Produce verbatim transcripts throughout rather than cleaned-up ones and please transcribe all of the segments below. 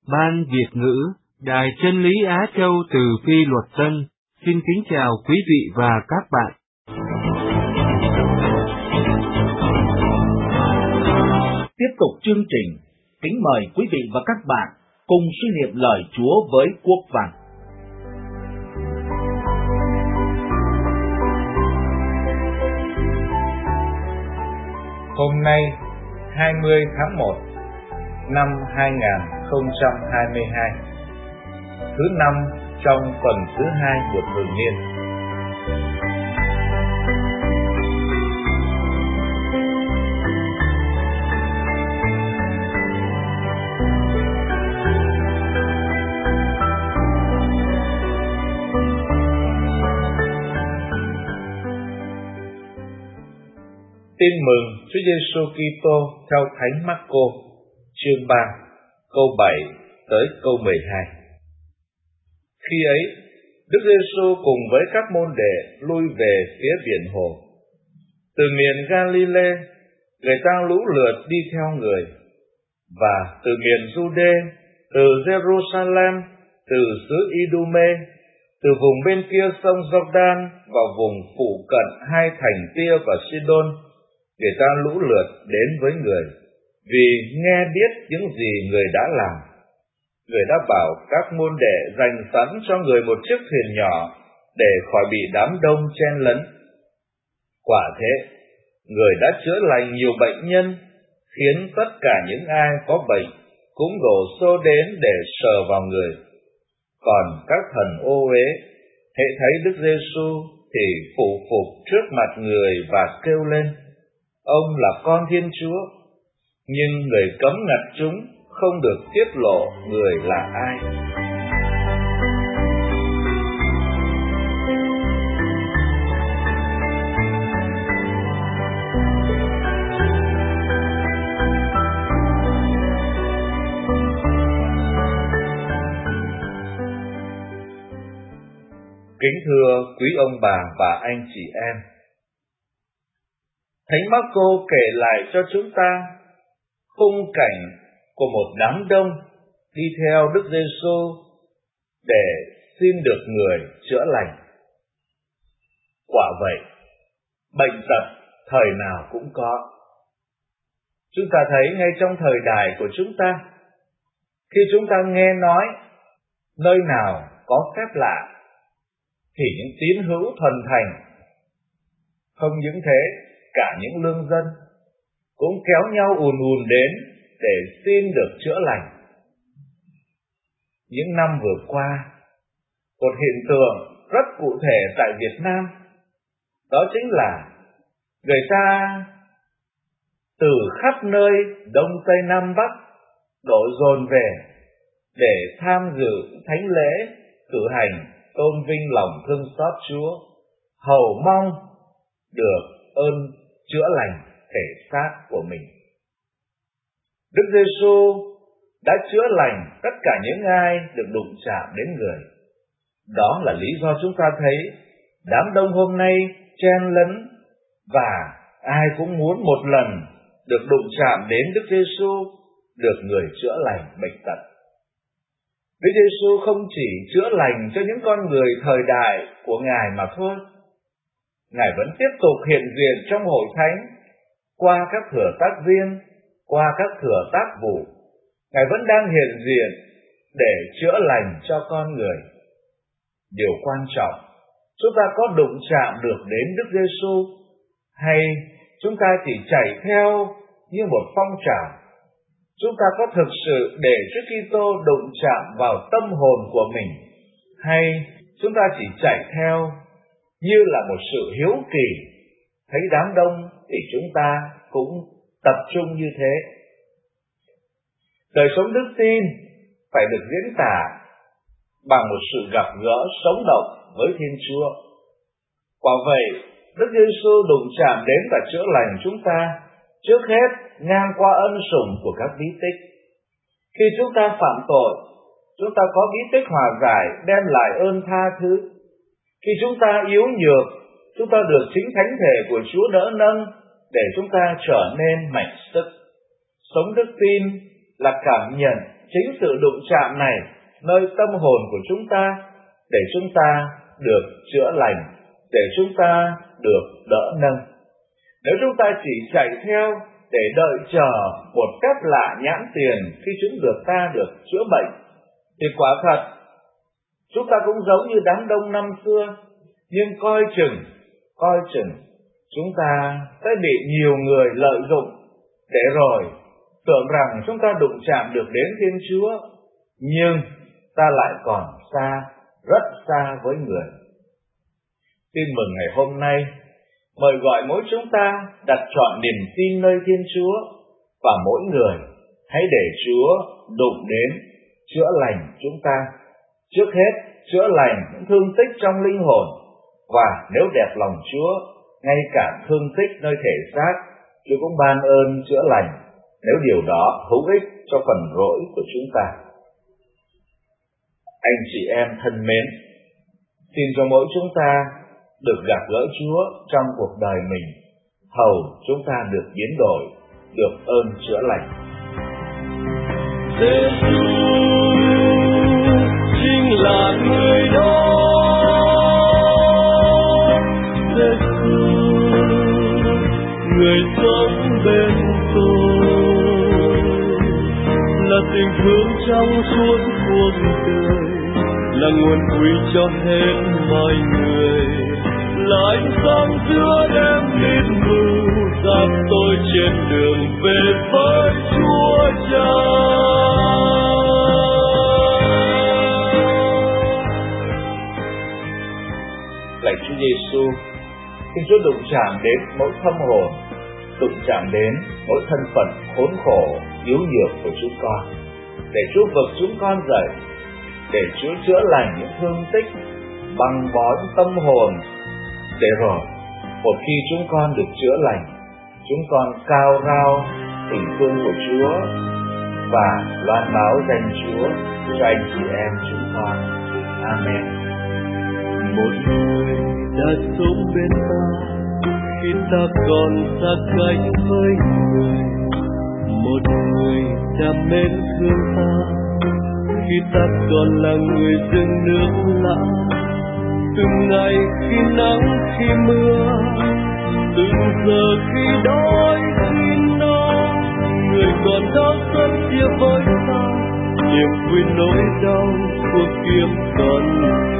Ban Việt ngữ, Đài Chân lý Á Châu từ Phi Luật Tân, xin kính chào quý vị và các bạn. Tiếp tục chương trình, kính mời quý vị và các bạn cùng suy niệm lời Chúa với quốc văn. Hôm nay, hai mươi tháng một năm hai nghìn không trăm hai mươi hai, thứ năm trong tuần thứ hai của thường niên. Tin mừng Chúa Giêsu Kitô theo Thánh Mác-cô, chương ba, câu bảy tới câu mười hai. Khi ấy, Đức Giêsu cùng với các môn đệ lui về phía biển hồ. Từ miền Ga-li-lê, người ta lũ lượt đi theo người, và từ miền Giu-đê, từ Giê-ru-sa-lem, từ xứ I-đu-mê, từ vùng bên kia sông Giô-đan vào vùng phụ cận hai thành Tia và Si-đôn, người ta lũ lượt đến với người, vì nghe biết những gì người đã làm. Người đã bảo các môn đệ dành sẵn cho người một chiếc thuyền nhỏ để khỏi bị đám đông chen lấn. Quả thế, người đã chữa lành nhiều bệnh nhân, khiến tất cả những ai có bệnh cũng đổ xô đến để sờ vào người. Còn các thần ô uế hễ thấy Đức Giêsu thì phủ phục trước mặt người và kêu lên: Ông là Con Thiên Chúa. Nhưng người cấm ngặt chúng không được tiết lộ người là ai. Kính thưa quý ông bà và anh chị em, Thánh Mác-cô kể lại cho chúng ta khung cảnh của một đám đông đi theo Đức Giêsu để xin được người chữa lành. Quả vậy, bệnh tật thời nào cũng có. Chúng ta thấy ngay trong thời đại của chúng ta, khi chúng ta nghe nói nơi nào có phép lạ, thì những tín hữu thuần thành, không những thế, cả những lương dân cũng kéo nhau ùn ùn đến để xin được chữa lành. Những năm vừa qua, một hiện tượng rất cụ thể tại Việt Nam, đó chính là người ta từ khắp nơi Đông Tây Nam Bắc đổ dồn về để tham dự thánh lễ cử hành tôn vinh lòng thương xót Chúa, hầu mong được ơn chữa lành thể xác của mình. Đức Giêsu đã chữa lành tất cả những ai được đụng chạm đến người. Đó là lý do chúng ta thấy đám đông hôm nay chen lấn và ai cũng muốn một lần được đụng chạm đến Đức Giêsu, được người chữa lành bệnh tật. Đức Giêsu không chỉ chữa lành cho những con người thời đại của Ngài mà thôi. Ngài vẫn tiếp tục hiện diện trong hội thánh qua các thửa tác viên, qua các thửa tác vụ. Ngài vẫn đang hiện diện để chữa lành cho con người. Điều quan trọng, chúng ta có đụng chạm được đến Đức Giêsu hay chúng ta chỉ chạy theo như một phong trào? Chúng ta có thực sự để Chúa Kitô đụng chạm vào tâm hồn của mình, hay chúng ta chỉ chạy theo như là một sự hiếu kỳ, thấy đám đông thì chúng ta cũng tập trung như thế? Đời sống đức tin phải được diễn tả bằng một sự gặp gỡ sống động với Thiên Chúa. Quả vậy, Đức Giêsu đụng chạm đến và chữa lành chúng ta trước hết ngang qua ân sủng của các bí tích. Khi chúng ta phạm tội, chúng ta có bí tích hòa giải đem lại ơn tha thứ. Khi chúng ta yếu nhược, chúng ta được chính thánh thể của Chúa đỡ nâng để chúng ta trở nên mạnh sức. Sống đức tin là cảm nhận chính sự đụng chạm này nơi tâm hồn của chúng ta để chúng ta được chữa lành, để chúng ta được đỡ nâng. Nếu chúng ta chỉ chạy theo để đợi chờ một phép lạ nhãn tiền khi chúng được ta được chữa bệnh, thì quả thật chúng ta cũng giống như đám đông năm xưa, nhưng coi chừng, coi chừng chúng ta sẽ bị nhiều người lợi dụng để rồi tưởng rằng chúng ta đụng chạm được đến Thiên Chúa, nhưng ta lại còn xa, rất xa với người. Tin mừng ngày hôm nay mời gọi mỗi chúng ta đặt trọn niềm tin nơi Thiên Chúa, và mỗi người hãy để Chúa đụng đến, chữa lành chúng ta. Trước hết, chữa lành những thương tích trong linh hồn, và nếu đẹp lòng Chúa, ngay cả thương tích nơi thể xác, Chúa cũng ban ơn chữa lành, nếu điều đó hữu ích cho phần rỗi của chúng ta. Anh chị em thân mến, xin cho mỗi chúng ta được gặp gỡ Chúa trong cuộc đời mình, hầu chúng ta được biến đổi, được ơn chữa lành. Giêsu chính là người đó, Giêsu người sống bên tôi, là tình thương trong suốt cuộc đời, là nguồn quý cho hết mọi người, là ánh sáng giữa đêm mịt mù, dắt tôi trên đường về với Chúa Cha. Lạy Chúa Giêsu, xin Chúa đụng chạm đến mỗi tâm hồn, đụng chạm đến mỗi thân phận khốn khổ, yếu nhược của chúng con, để Chúa vực chúng con dậy, để Chúa chữa lành những thương tích, băng bó những tâm hồn, để rồi một khi chúng con được chữa lành, chúng con cao rao tình thương của Chúa và loan báo danh Chúa cho anh chị em chúng con. Amen. Một người đã sống bên ta khi ta còn xa cách với người, một người đã mến thương ta khi ta còn là người rừng nước lạ. Từng ngày khi nắng khi mưa, từng giờ khi đói khi no, người còn đó sớm chia với ta niềm vui nỗi đau của kiếp con.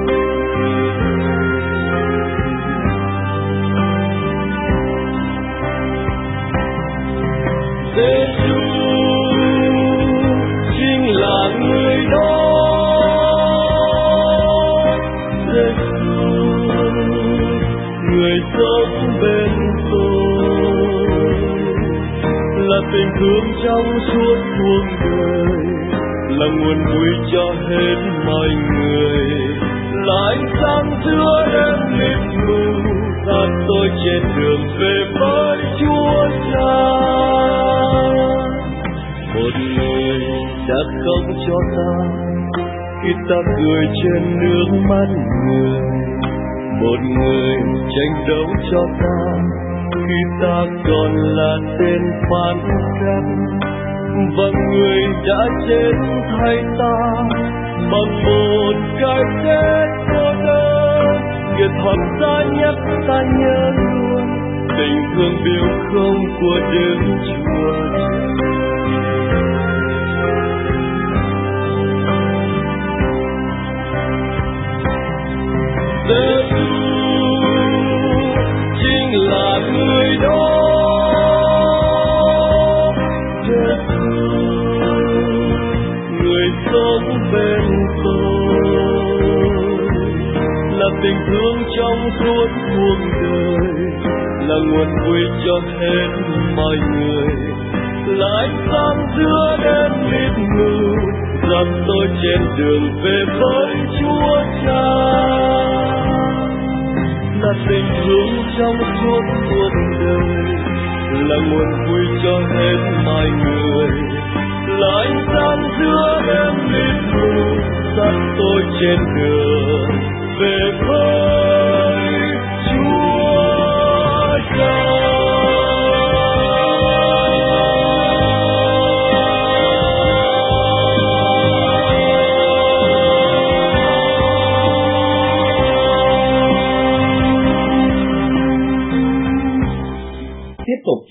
Giêsu chính là người đó, Giêsu người sống bên tôi, là tình thương trong suốt cuộc đời, là nguồn vui cho hết mọi người, là ánh sáng giữa đêm mịt mù, dắt tôi trên đường về với Chúa Cha. Một người đã không cho ta khi ta cười trên nước mắt người, một người tranh đấu cho ta khi ta còn là tên phản cách, và người đã chết thay ta bằng một cái chết cô đơn. Việc thọt ra nhắc ta nhớ luôn tình thương biểu không của Đức Chúa. Giêsu chính là người đó, Giêsu người sống bên tôi, là tình thương trong suốt cuộc đời, là nguồn vui cho hết mọi người, là ánh sáng giữa đêm mịt mù, dắt tôi trên đường về với Chúa Cha. Là tình thương trong suốt cuộc đời, là nguồn vui cho hết mọi người, là ánh sáng giữa đêm mịt mù, dắt tôi trên đường về với Chúa Cha.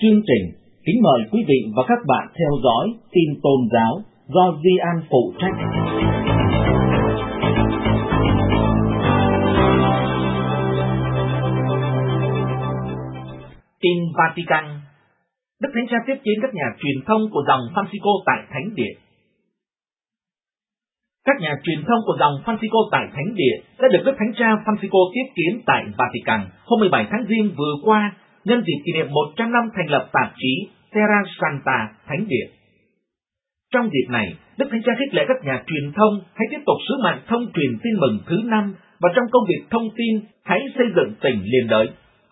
chương trình, kính mời quý vị và các bạn theo dõi tin tôn giáo do Di An phụ trách. Tin Vatican. Đức Thánh Cha tiếp kiến các nhà truyền thông của dòng Francisco tại Thánh Địa. Các nhà truyền thông của dòng Francisco tại Thánh Địa đã được Đức Thánh Cha Francisco tiếp kiến tại Vatican hôm mười bảy tháng Giêng vừa qua, nhân dịp kỷ niệm một trăm năm thành lập tạp chí Terra Santa Thánh Địa. Trong dịp này, Đức Thánh Cha khích lệ các nhà truyền thông hãy tiếp tục sứ mạng thông truyền tin mừng thứ năm và trong công việc thông tin hãy xây dựng tình liên đới.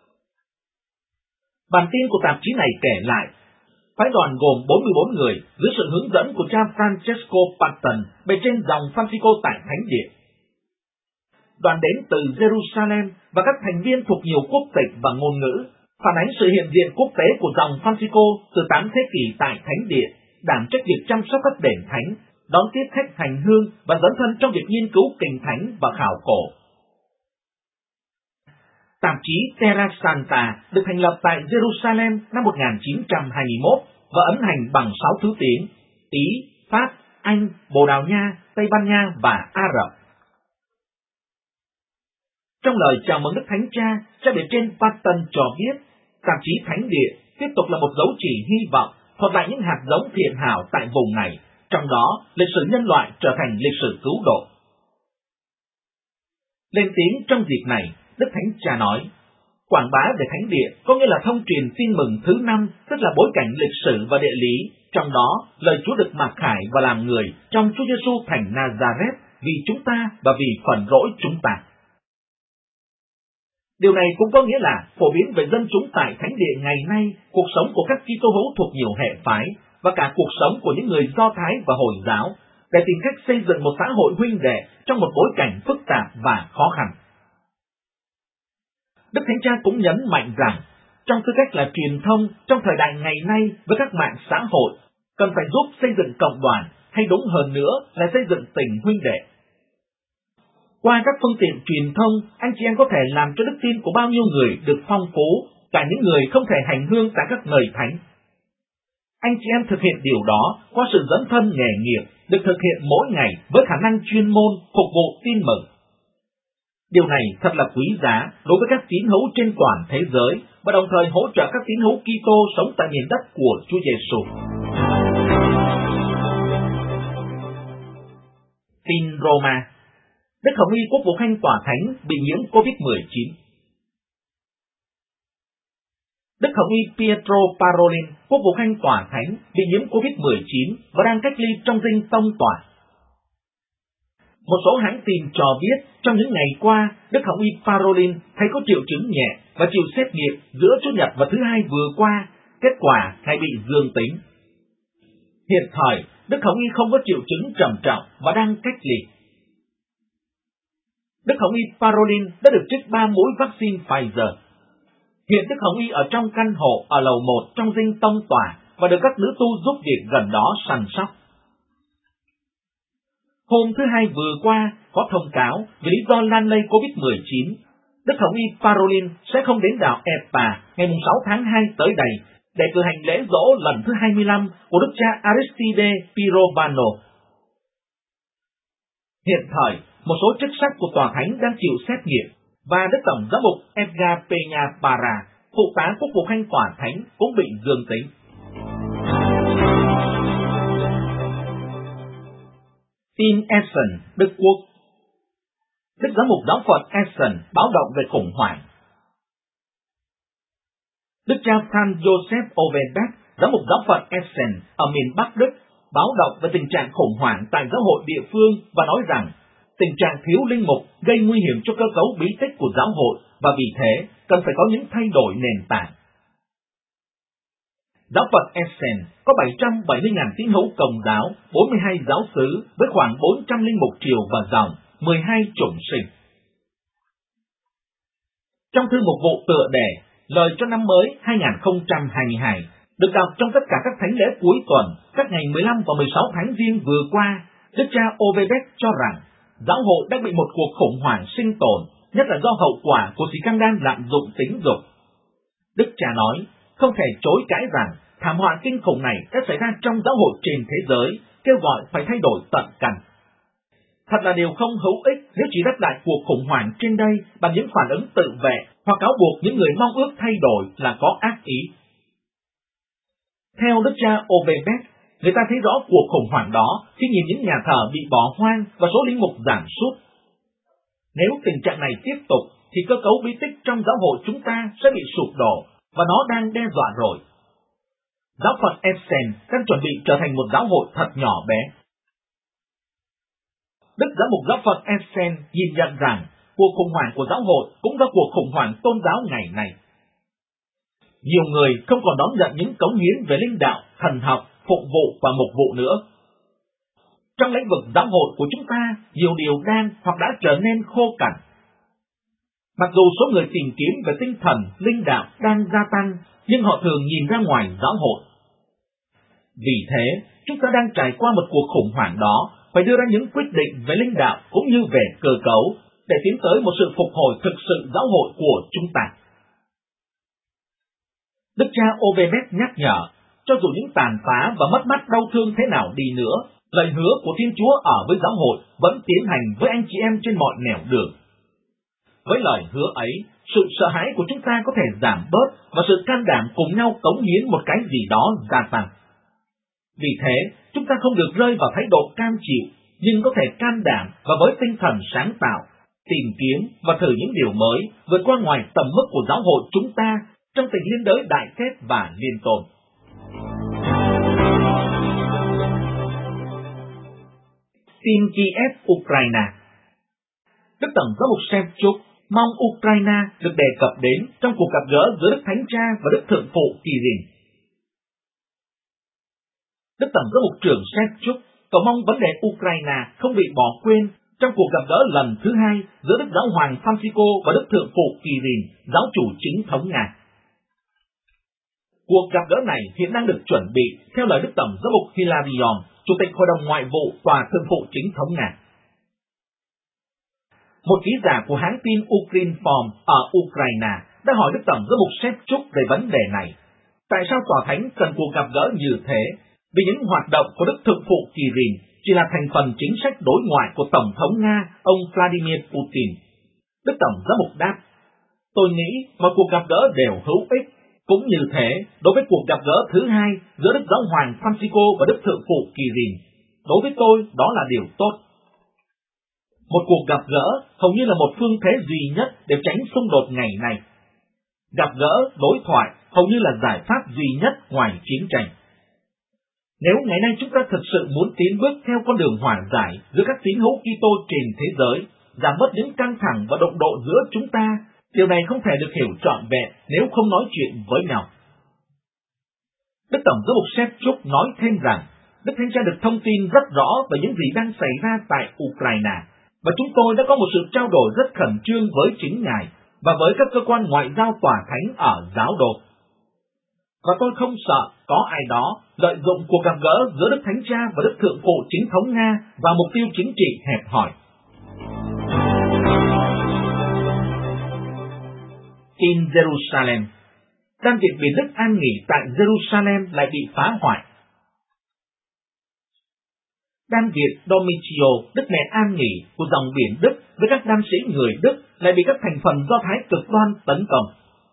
Bản tin của tạp chí này kể lại, phái đoàn gồm bốn mươi bốn người dưới sự hướng dẫn của cha Francesco Patton bề trên dòng Francisco tại Thánh Địa. Đoàn đến từ Jerusalem và các thành viên thuộc nhiều quốc tịch và ngôn ngữ, phản ánh sự hiện diện quốc tế của dòng Francisco từ tám thế kỷ tại Thánh Địa, đảm trách việc chăm sóc các đền thánh, đón tiếp khách hành hương và dấn thân trong việc nghiên cứu kinh thánh và khảo cổ. Tạp chí Terra Santa được thành lập tại Jerusalem năm một nghìn chín trăm hai mươi mốt và ấn hành bằng sáu thứ tiếng: Ý, Pháp, Anh, Bồ Đào Nha, Tây Ban Nha và Ả Rập. Trong lời chào mừng Đức Thánh Cha, cha bề trên Patton cho biết, tạp chí Thánh Địa tiếp tục là một dấu chỉ hy vọng thuật lại những hạt giống thiện hảo tại vùng này, trong đó lịch sử nhân loại trở thành lịch sử cứu độ. Lên tiếng trong dịp này, Đức Thánh Cha nói, quảng bá về Thánh Địa có nghĩa là thông truyền tin mừng thứ năm, tức là bối cảnh lịch sử và địa lý, trong đó lời Chúa được mặc khải và làm người trong Chúa Giêsu thành Nazareth vì chúng ta và vì phần lỗi chúng ta. Điều này cũng có nghĩa là phổ biến về dân chúng tại Thánh Địa ngày nay, cuộc sống của các Kitô hữu thuộc nhiều hệ phái và cả cuộc sống của những người Do Thái và Hồi giáo để tìm cách xây dựng một xã hội huynh đệ trong một bối cảnh phức tạp và khó khăn. Đức Thánh Cha cũng nhấn mạnh rằng, trong tư cách là truyền thông trong thời đại ngày nay với các mạng xã hội, cần phải giúp xây dựng cộng đoàn, hay đúng hơn nữa là xây dựng tình huynh đệ. Qua các phương tiện truyền thông, anh chị em có thể làm cho đức tin của bao nhiêu người được phong phú, cả những người không thể hành hương tại các nơi thánh. Anh chị em thực hiện điều đó qua sự dấn thân nghề nghiệp, được thực hiện mỗi ngày với khả năng chuyên môn phục vụ tin mừng. Điều này thật là quý giá đối với các tín hữu trên toàn thế giới và đồng thời hỗ trợ các tín hữu Kitô sống tại miền đất của Chúa Giêsu. Tin Roma. Đức Hồng Y Quốc vụ Khanh Tòa Thánh bị nhiễm covid mười chín. Đức Hồng Y Pietro Parolin, Quốc vụ Khanh Tòa Thánh, bị nhiễm covid mười chín và đang cách ly trong dinh tông tòa. Một số hãng tin cho biết trong những ngày qua, Đức Hồng Y Parolin thấy có triệu chứng nhẹ và chịu xét nghiệm giữa Chủ nhật và thứ hai vừa qua, kết quả ngài bị dương tính. Hiện thời, Đức Hồng Y không có triệu chứng trầm trọng và đang cách ly. Đức Hồng Y Parolin đã được trích ba mũi vaccine Pfizer. Hiện Đức Hồng Y ở trong căn hộ ở lầu một trong dinh tông tòa và được các nữ tu giúp việc gần đó săn sóc. Hôm thứ Hai vừa qua có thông cáo về lý do lan lây covid mười chín. Đức Hồng Y Parolin sẽ không đến đảo Epa ngày sáu tháng hai tới đây để cử hành lễ dỗ lần thứ hai mươi lăm của Đức cha Aristide Pirovano. Hiện thời, một số chức sắc của Tòa Thánh đang chịu xét nghiệm và Đức Tổng giám mục Edgar Peña Parra, phụ tá Quốc vụ Khanh Tòa Thánh cũng bị dương tính. Tin Essen, Đức Quốc. Đức giám mục giáo phận Essen báo động về khủng hoảng. Đức cha Franz Joseph Overbeck, giám mục giáo phận Essen ở miền Bắc Đức, báo động về tình trạng khủng hoảng tại giáo hội địa phương và nói rằng tình trạng thiếu linh mục gây nguy hiểm cho cơ cấu bí tích của giáo hội và vì thế cần phải có những thay đổi nền tảng. Giáo phận Essen có bảy trăm bảy mươi nghìn tín hữu Công giáo, bốn mươi hai giáo xứ với khoảng bốn trăm linh mục triều và dòng, mười hai chủng sinh. Trong thư mục vụ tựa đề Lời cho năm mới hai không hai hai được đọc trong tất cả các thánh lễ cuối tuần các ngày mười lăm và mười sáu tháng Giêng vừa qua, Đức cha Overbeck cho rằng giáo hội đang bị một cuộc khủng hoảng sinh tồn, nhất là do hậu quả của scandal lạm dụng tính dục. Đức cha nói, không thể chối cãi rằng thảm họa kinh khủng này đã xảy ra trong giáo hội trên thế giới, kêu gọi phải thay đổi tận căn. Thật là điều không hữu ích nếu chỉ đáp lại cuộc khủng hoảng trên đây bằng những phản ứng tự vệ hoặc cáo buộc những người mong ước thay đổi là có ác ý. Theo đức cha Ovebeck, người ta thấy rõ cuộc khủng hoảng đó khi nhìn những nhà thờ bị bỏ hoang và số linh mục giảm sút. Nếu tình trạng này tiếp tục, thì cơ cấu bí tích trong giáo hội chúng ta sẽ bị sụp đổ, và nó đang đe dọa rồi. Giáo phận Essen đang chuẩn bị trở thành một giáo hội thật nhỏ bé. Đức giám mục giáo phận Essen nhìn nhận rằng cuộc khủng hoảng của giáo hội cũng là cuộc khủng hoảng tôn giáo ngày nay. Nhiều người không còn đón nhận những cống hiến về linh đạo, thần học, phụng vụ và mục vụ nữa. Trong lĩnh vực giáo hội của chúng ta, nhiều điều đang hoặc đã trở nên khô cằn. Mặc dù số người tìm kiếm về tinh thần, linh đạo đang gia tăng, nhưng họ thường nhìn ra ngoài giáo hội. Vì thế, chúng ta đang trải qua một cuộc khủng hoảng đó, phải đưa ra những quyết định về linh đạo cũng như về cơ cấu, để tiến tới một sự phục hồi thực sự giáo hội của chúng ta. Đức cha Ovebeck nhắc nhở, cho dù những tàn phá và mất mát đau thương thế nào đi nữa, lời hứa của Thiên Chúa ở với giáo hội vẫn tiến hành với anh chị em trên mọi nẻo đường. Với lời hứa ấy, sự sợ hãi của chúng ta có thể giảm bớt và sự can đảm cùng nhau cống hiến một cái gì đó gia tăng. Vì thế, chúng ta không được rơi vào thái độ cam chịu, nhưng có thể can đảm và với tinh thần sáng tạo, tìm kiếm và thử những điều mới vượt qua ngoài tầm mức của giáo hội chúng ta trong tình liên đới đại kết và liên tôn. Tin Kiev, Ukraine. Đức Tổng giám mục Shevchuk mong Ukraine được đề cập đến trong cuộc gặp gỡ giữa Đức Thánh Cha và Đức Thượng phụ Kirill. Đức Tổng giám mục trưởng Shevchuk cầu mong vấn đề Ukraine không bị bỏ quên trong cuộc gặp gỡ lần thứ hai giữa Đức Giáo hoàng Francisco và Đức Thượng phụ Kirill, giáo chủ chính thống Nga. Cuộc gặp gỡ này hiện đang được chuẩn bị theo lời Đức Tổng giám mục Hilarion, Chủ tịch Hội đồng Ngoại vụ Tòa Thượng phụ chính thống Nga. Một ký giả của hãng tin Ukrinform ở Ukraine đã hỏi Đức Tổng giám mục Shevchuk về vấn đề này. Tại sao Tòa Thánh cần cuộc gặp gỡ như thế? Vì những hoạt động của Đức Thượng phụ Kirill chỉ là thành phần chính sách đối ngoại của Tổng thống Nga, ông Vladimir Putin. Đức Tổng giám mục đáp, tôi nghĩ mọi cuộc gặp gỡ đều hữu ích. Cũng như thế, đối với cuộc gặp gỡ thứ hai giữa Đức Giáo hoàng Francisco và Đức Thượng phụ Kirill, đối với tôi đó là điều tốt. Một cuộc gặp gỡ hầu như là một phương thế duy nhất để tránh xung đột ngày nay. Gặp gỡ, đối thoại hầu như là giải pháp duy nhất ngoài chiến tranh. Nếu ngày nay chúng ta thực sự muốn tiến bước theo con đường hòa giải giữa các tín hữu Kitô trên thế giới, giảm bớt những căng thẳng và đụng độ giữa chúng ta, điều này không thể được hiểu trọn vẹn nếu không nói chuyện với nhau. Đức Tổng giám mục Shevchuk nói thêm rằng, Đức Thánh Cha được thông tin rất rõ về những gì đang xảy ra tại Ukraine, và chúng tôi đã có một sự trao đổi rất khẩn trương với chính Ngài và với các cơ quan ngoại giao Tòa Thánh ở giáo đồ. Và tôi không sợ có ai đó lợi dụng cuộc gặp gỡ giữa Đức Thánh Cha và Đức Thượng phụ chính thống Nga vào mục tiêu chính trị hẹp hòi. Tin Jerusalem. Đan viện Biển Đức an nghỉ tại Jerusalem lại bị phá hoại. Đan viện Domitio, Đức Mẹ an nghỉ của dòng Biển Đức với các đan sĩ người Đức lại bị các thành phần Do Thái cực đoan tấn công.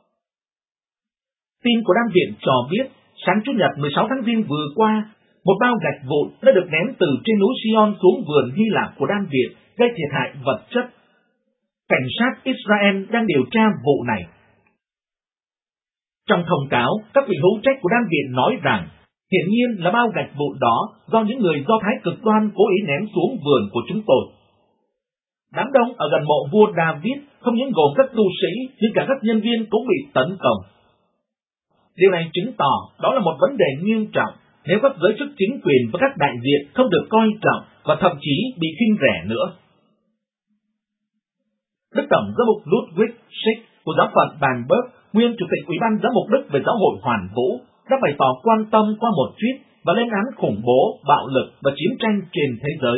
Tin của đan viện cho biết, sáng Chủ nhật mười sáu tháng Giêng vừa qua, một bao gạch vụn đã được ném từ trên núi Sion xuống vườn Hy Lạp của đan viện, gây thiệt hại vật chất. Cảnh sát Israel đang điều tra vụ này. Trong thông cáo, các vị hữu trách của đan viện nói rằng, hiển nhiên là bao gạch vụn đó do những người Do Thái cực đoan cố ý ném xuống vườn của chúng tôi. Đám đông ở gần mộ vua David không những gồm các tu sĩ, nhưng cả các nhân viên cũng bị tấn công. Điều này chứng tỏ đó là một vấn đề nghiêm trọng nếu các giới chức chính quyền và các đại diện không được coi trọng và thậm chí bị khinh rẻ nữa. Đức Tổng giám mục Ludwig Schick của giáo phận Bamberg, nguyên chủ tịch Ủy ban giám mục Đức về giáo hội Hoàn Vũ, đã bày tỏ quan tâm qua một tweet và lên án khủng bố, bạo lực và chiến tranh trên thế giới.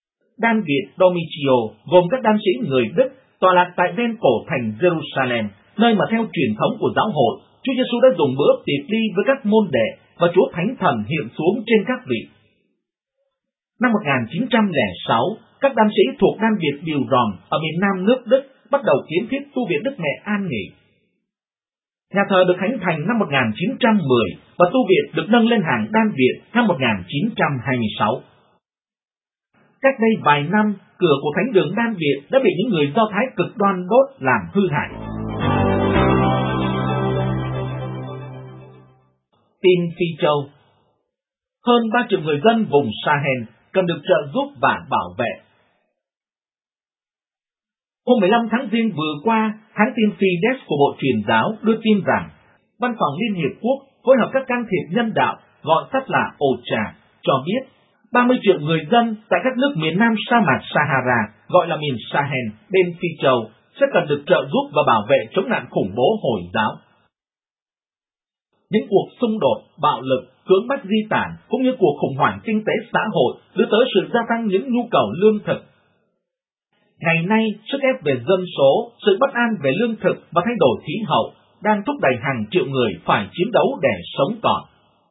Đan viện Domitio gồm các đan sĩ người Đức tọa lạc tại ven cổ thành Jerusalem nơi mà theo truyền thống của giáo hội, Chúa Giêsu đã dùng bữa tiệc ly với các môn đệ và Chúa Thánh Thần hiện xuống trên các vị. Năm một nghìn chín trăm lẻ sáu, các đan sĩ thuộc đan viện Điều Ròn ở miền Nam nước Đức bắt đầu kiến thiết tu viện Đức Mẹ An Nghỉ. Nhà thờ được khánh thành năm một nghìn chín trăm mười và tu viện được nâng lên hàng đan viện năm một nghìn chín trăm hai mươi sáu. Cách đây vài năm, cửa của thánh đường đan viện đã bị những người Do Thái cực đoan đốt làm hư hại. Tin Phi Châu. Hơn ba triệu người dân vùng Sahel cần được trợ giúp và bảo vệ. Hôm mười lăm tháng Giêng vừa qua, hãng tin Fides của Bộ Truyền giáo đưa tin rằng Văn phòng Liên Hiệp Quốc phối hợp các can thiệp nhân đạo, gọi tắt là o chê a, cho biết ba mươi triệu người dân tại các nước miền nam sa mạc Sahara, gọi là miền Sahel, bên Phi Châu, sẽ cần được trợ giúp và bảo vệ chống nạn khủng bố Hồi giáo. Những cuộc xung đột, bạo lực, cưỡng bách di tản cũng như cuộc khủng hoảng kinh tế xã hội đưa tới sự gia tăng những nhu cầu lương thực. Ngày nay, sức ép về dân số, sự bất an về lương thực và thay đổi khí hậu đang thúc đẩy hàng triệu người phải chiến đấu để sống còn.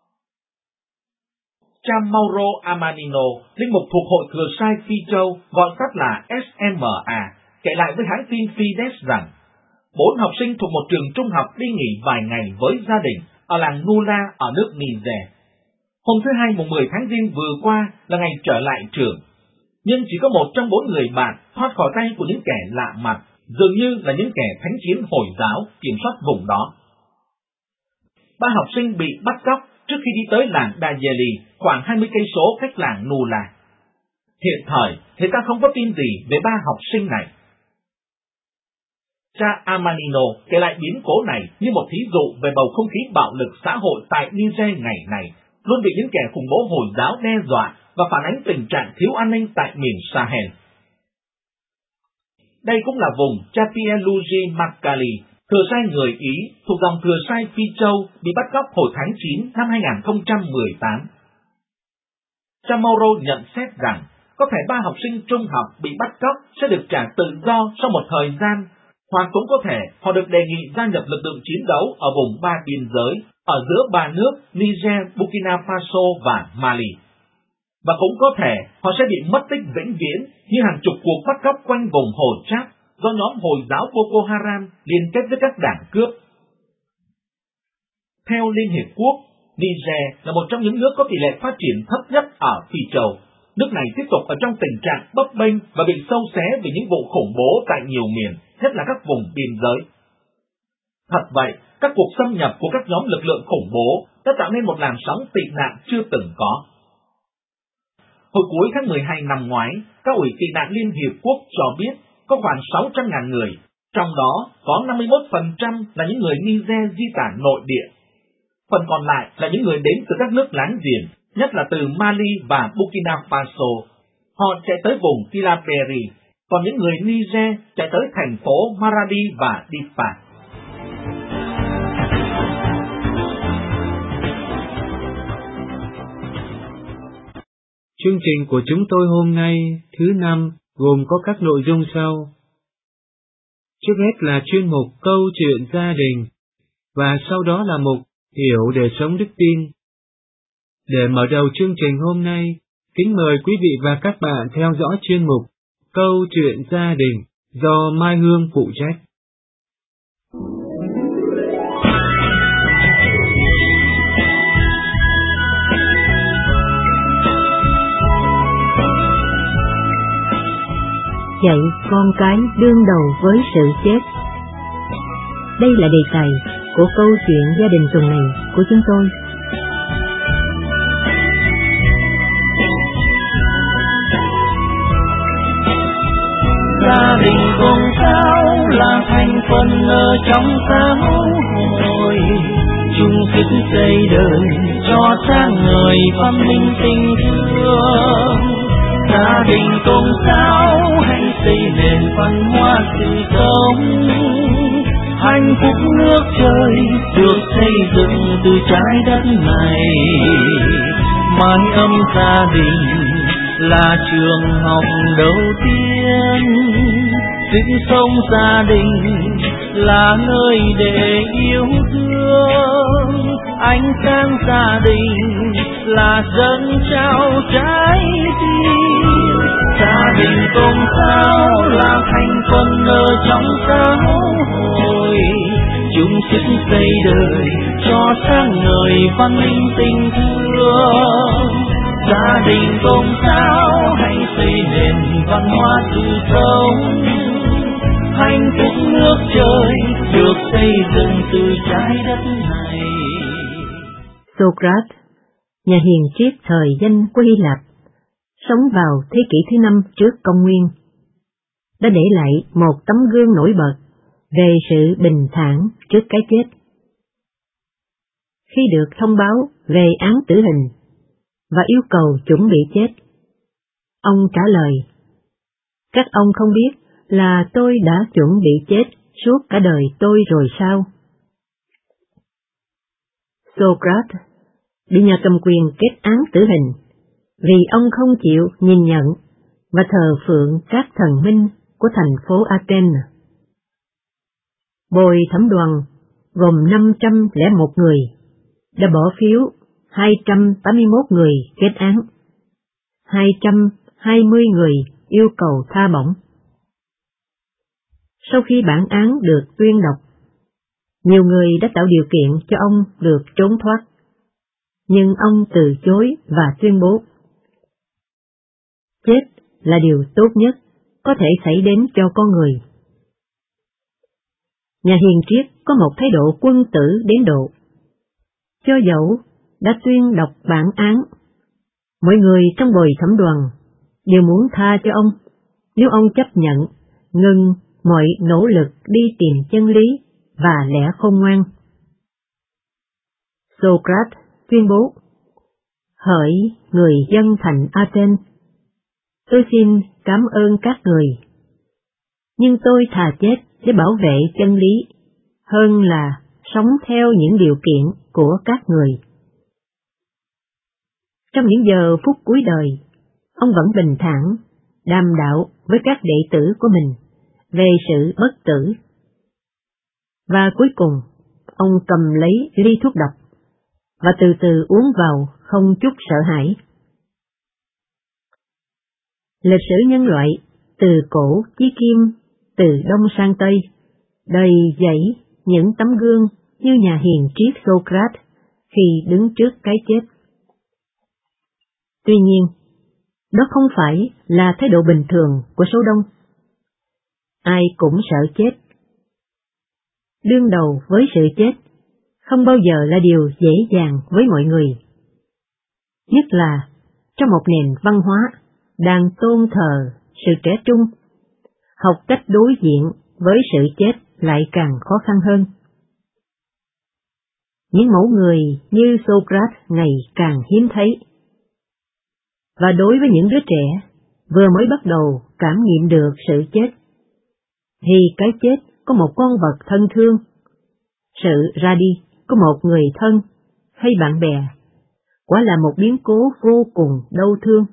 Cha Mauro Amanino, linh mục thuộc Hội Thừa Sai Phi Châu, gọi tắt là ét em a, kể lại với hãng tin Fides rằng bốn học sinh thuộc một trường trung học đi nghỉ vài ngày với gia đình ở làng Nula ở nước Niger. Hôm thứ Hai mùng mười tháng Giêng vừa qua là ngày trở lại trường, nhưng chỉ có một trong bốn người bạn thoát khỏi tay của những kẻ lạ mặt, dường như là những kẻ thánh chiến Hồi giáo kiểm soát vùng đó. Ba học sinh bị bắt cóc trước khi đi tới làng Dajeli, khoảng hai mươi cây số cách làng Nula. Hiện thời, người ta không có tin gì về ba học sinh này. Cha Amanino kể lại biến cố này như một thí dụ về bầu không khí bạo lực xã hội tại Niger ngày này, luôn bị những kẻ khủng bố Hồi giáo đe dọa và phản ánh tình trạng thiếu an ninh tại miền Sahel. Đây cũng là vùng cha Pierluigi Macali, thừa sai người Ý thuộc dòng thừa sai Phi Châu, bị bắt cóc hồi tháng chín năm hai nghìn không trăm mười tám. Cha Mauro nhận xét rằng có thể ba học sinh trung học bị bắt cóc sẽ được trả tự do sau một thời gian, hoặc cũng có thể họ được đề nghị gia nhập lực lượng chiến đấu ở vùng ba biên giới, ở giữa ba nước Niger, Burkina Faso và Mali. Và cũng có thể họ sẽ bị mất tích vĩnh viễn như hàng chục cuộc bắt cóc quanh vùng Hồ Chad do nhóm Hồi giáo Boko Haram liên kết với các đảng cướp. Theo Liên Hiệp Quốc, Niger là một trong những nước có tỷ lệ phát triển thấp nhất ở Phi Châu. Nước này tiếp tục ở trong tình trạng bấp bênh và bị xâu xé vì những vụ khủng bố tại nhiều miền, nhất là các vùng biên giới. Thật vậy, các cuộc xâm nhập của các nhóm lực lượng khủng bố đã tạo nên một làn sóng tị nạn chưa từng có. Hồi cuối tháng mười hai năm ngoái, các ủy tị nạn Liên Hiệp Quốc cho biết có khoảng sáu trăm nghìn người, trong đó có năm mươi mốt phần trăm là những người Niger di tản nội địa. Phần còn lại là những người đến từ các nước láng giềng, nhất là từ Mali và Burkina Faso. Họ chạy tới vùng Tillabéri, còn những người Niger chạy tới thành phố Maradi và Difa. Chương trình của chúng tôi hôm nay, thứ năm, gồm có các nội dung sau. Trước hết là chuyên mục Câu chuyện gia đình, và sau đó là mục Hiểu để sống đức tin. Để mở đầu chương trình hôm nay, kính mời quý vị và các bạn theo dõi chuyên mục Câu chuyện gia đình do Mai Hương phụ trách. Dạy con cái đương đầu với sự chết. Đây là đề tài của câu chuyện gia đình tuần này của chúng tôi. Gia đình con cháu là thành phần ở trong xã hội, chung sức xây đời cho sáng ngời văn minh tình thương. Gia đình con cháu hãy xây nền văn hóa sự sống, hạnh phúc nước trời được xây dựng từ trái đất này. Mái ấm gia đình là trường học đầu tiên, sức sống gia đình là nơi để yêu thương, ánh sáng gia đình là dâng trao trái tim. Gia đình cùng sao là thành phần ở trong xã hội, chung sức xây đời cho sáng ngời văn minh tình thương. Gia đình cùng sao hãy xây nền văn hóa tự sống, hạnh phúc nước trời được xây dựng từ trái đất này. Socrates, nhà hiền triết thời danh của Hy Lạp, sống vào thế kỷ thứ năm trước công nguyên, đã để lại một tấm gương nổi bật về sự bình thản trước cái chết. Khi được thông báo về án tử hình và yêu cầu chuẩn bị chết, ông trả lời: các ông không biết là tôi đã chuẩn bị chết suốt cả đời tôi rồi sao? Socrates bị nhà cầm quyền kết án tử hình vì ông không chịu nhìn nhận và thờ phượng các thần minh của thành phố Athens. Bồi thẩm đoàn gồm năm trăm lẻ một người đã bỏ phiếu hai trăm tám mươi mốt người kết án, hai trăm hai mươi người yêu cầu tha bổng. Sau khi bản án được tuyên đọc, nhiều người đã tạo điều kiện cho ông được trốn thoát, nhưng ông từ chối và tuyên bố: chết là điều tốt nhất có thể xảy đến cho con người. Nhà hiền triết có một thái độ quân tử đến độ. Cho dẫu đã tuyên đọc bản án, mọi người trong bồi thẩm đoàn đều muốn tha cho ông nếu ông chấp nhận ngừng mọi nỗ lực đi tìm chân lý và lẽ khôn ngoan. Socrates tuyên bố: hỡi người dân thành Athens, tôi xin cảm ơn các người, nhưng tôi thà chết để bảo vệ chân lý hơn là sống theo những điều kiện của các người. Trong những giờ phút cuối đời, ông vẫn bình thản đàm đạo với các đệ tử của mình về sự bất tử. Và cuối cùng, ông cầm lấy ly thuốc độc và từ từ uống vào không chút sợ hãi. Lịch sử nhân loại từ cổ chí kim, từ đông sang tây, đầy dẫy những tấm gương như nhà hiền triết Socrates khi đứng trước cái chết. Tuy nhiên, đó không phải là thái độ bình thường của số đông. Ai cũng sợ chết. Đương đầu với sự chết không bao giờ là điều dễ dàng với mọi người, nhất là trong một nền văn hóa đang tôn thờ sự trẻ trung. Học cách đối diện với sự chết lại càng khó khăn hơn. Những mẫu người như Socrates ngày càng hiếm thấy. Và đối với những đứa trẻ vừa mới bắt đầu cảm nghiệm được sự chết, thì cái chết có một con vật thân thương, sự ra đi của một người thân hay bạn bè, quả là một biến cố vô cùng đau thương.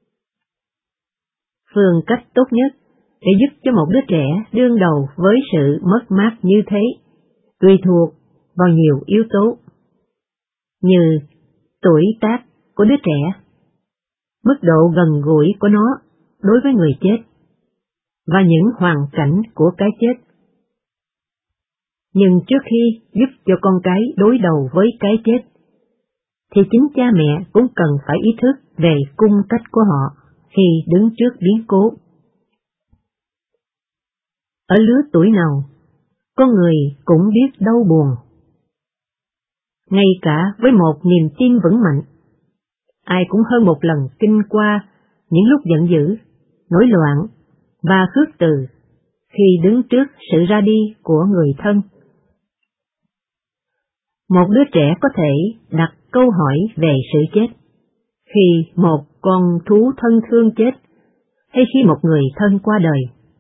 Phương cách tốt nhất để giúp cho một đứa trẻ đương đầu với sự mất mát như thế tùy thuộc vào nhiều yếu tố, như tuổi tác của đứa trẻ, mức độ gần gũi của nó đối với người chết, và những hoàn cảnh của cái chết. Nhưng trước khi giúp cho con cái đối đầu với cái chết, thì chính cha mẹ cũng cần phải ý thức về cung cách của họ khi đứng trước biến cố. Ở lứa tuổi nào, con người cũng biết đau buồn. Ngay cả với một niềm tin vững mạnh, ai cũng hơn một lần kinh qua những lúc giận dữ, nổi loạn và khước từ khi đứng trước sự ra đi của người thân. Một đứa trẻ có thể đặt câu hỏi về sự chết khi một con thú thân thương chết, hay khi một người thân qua đời.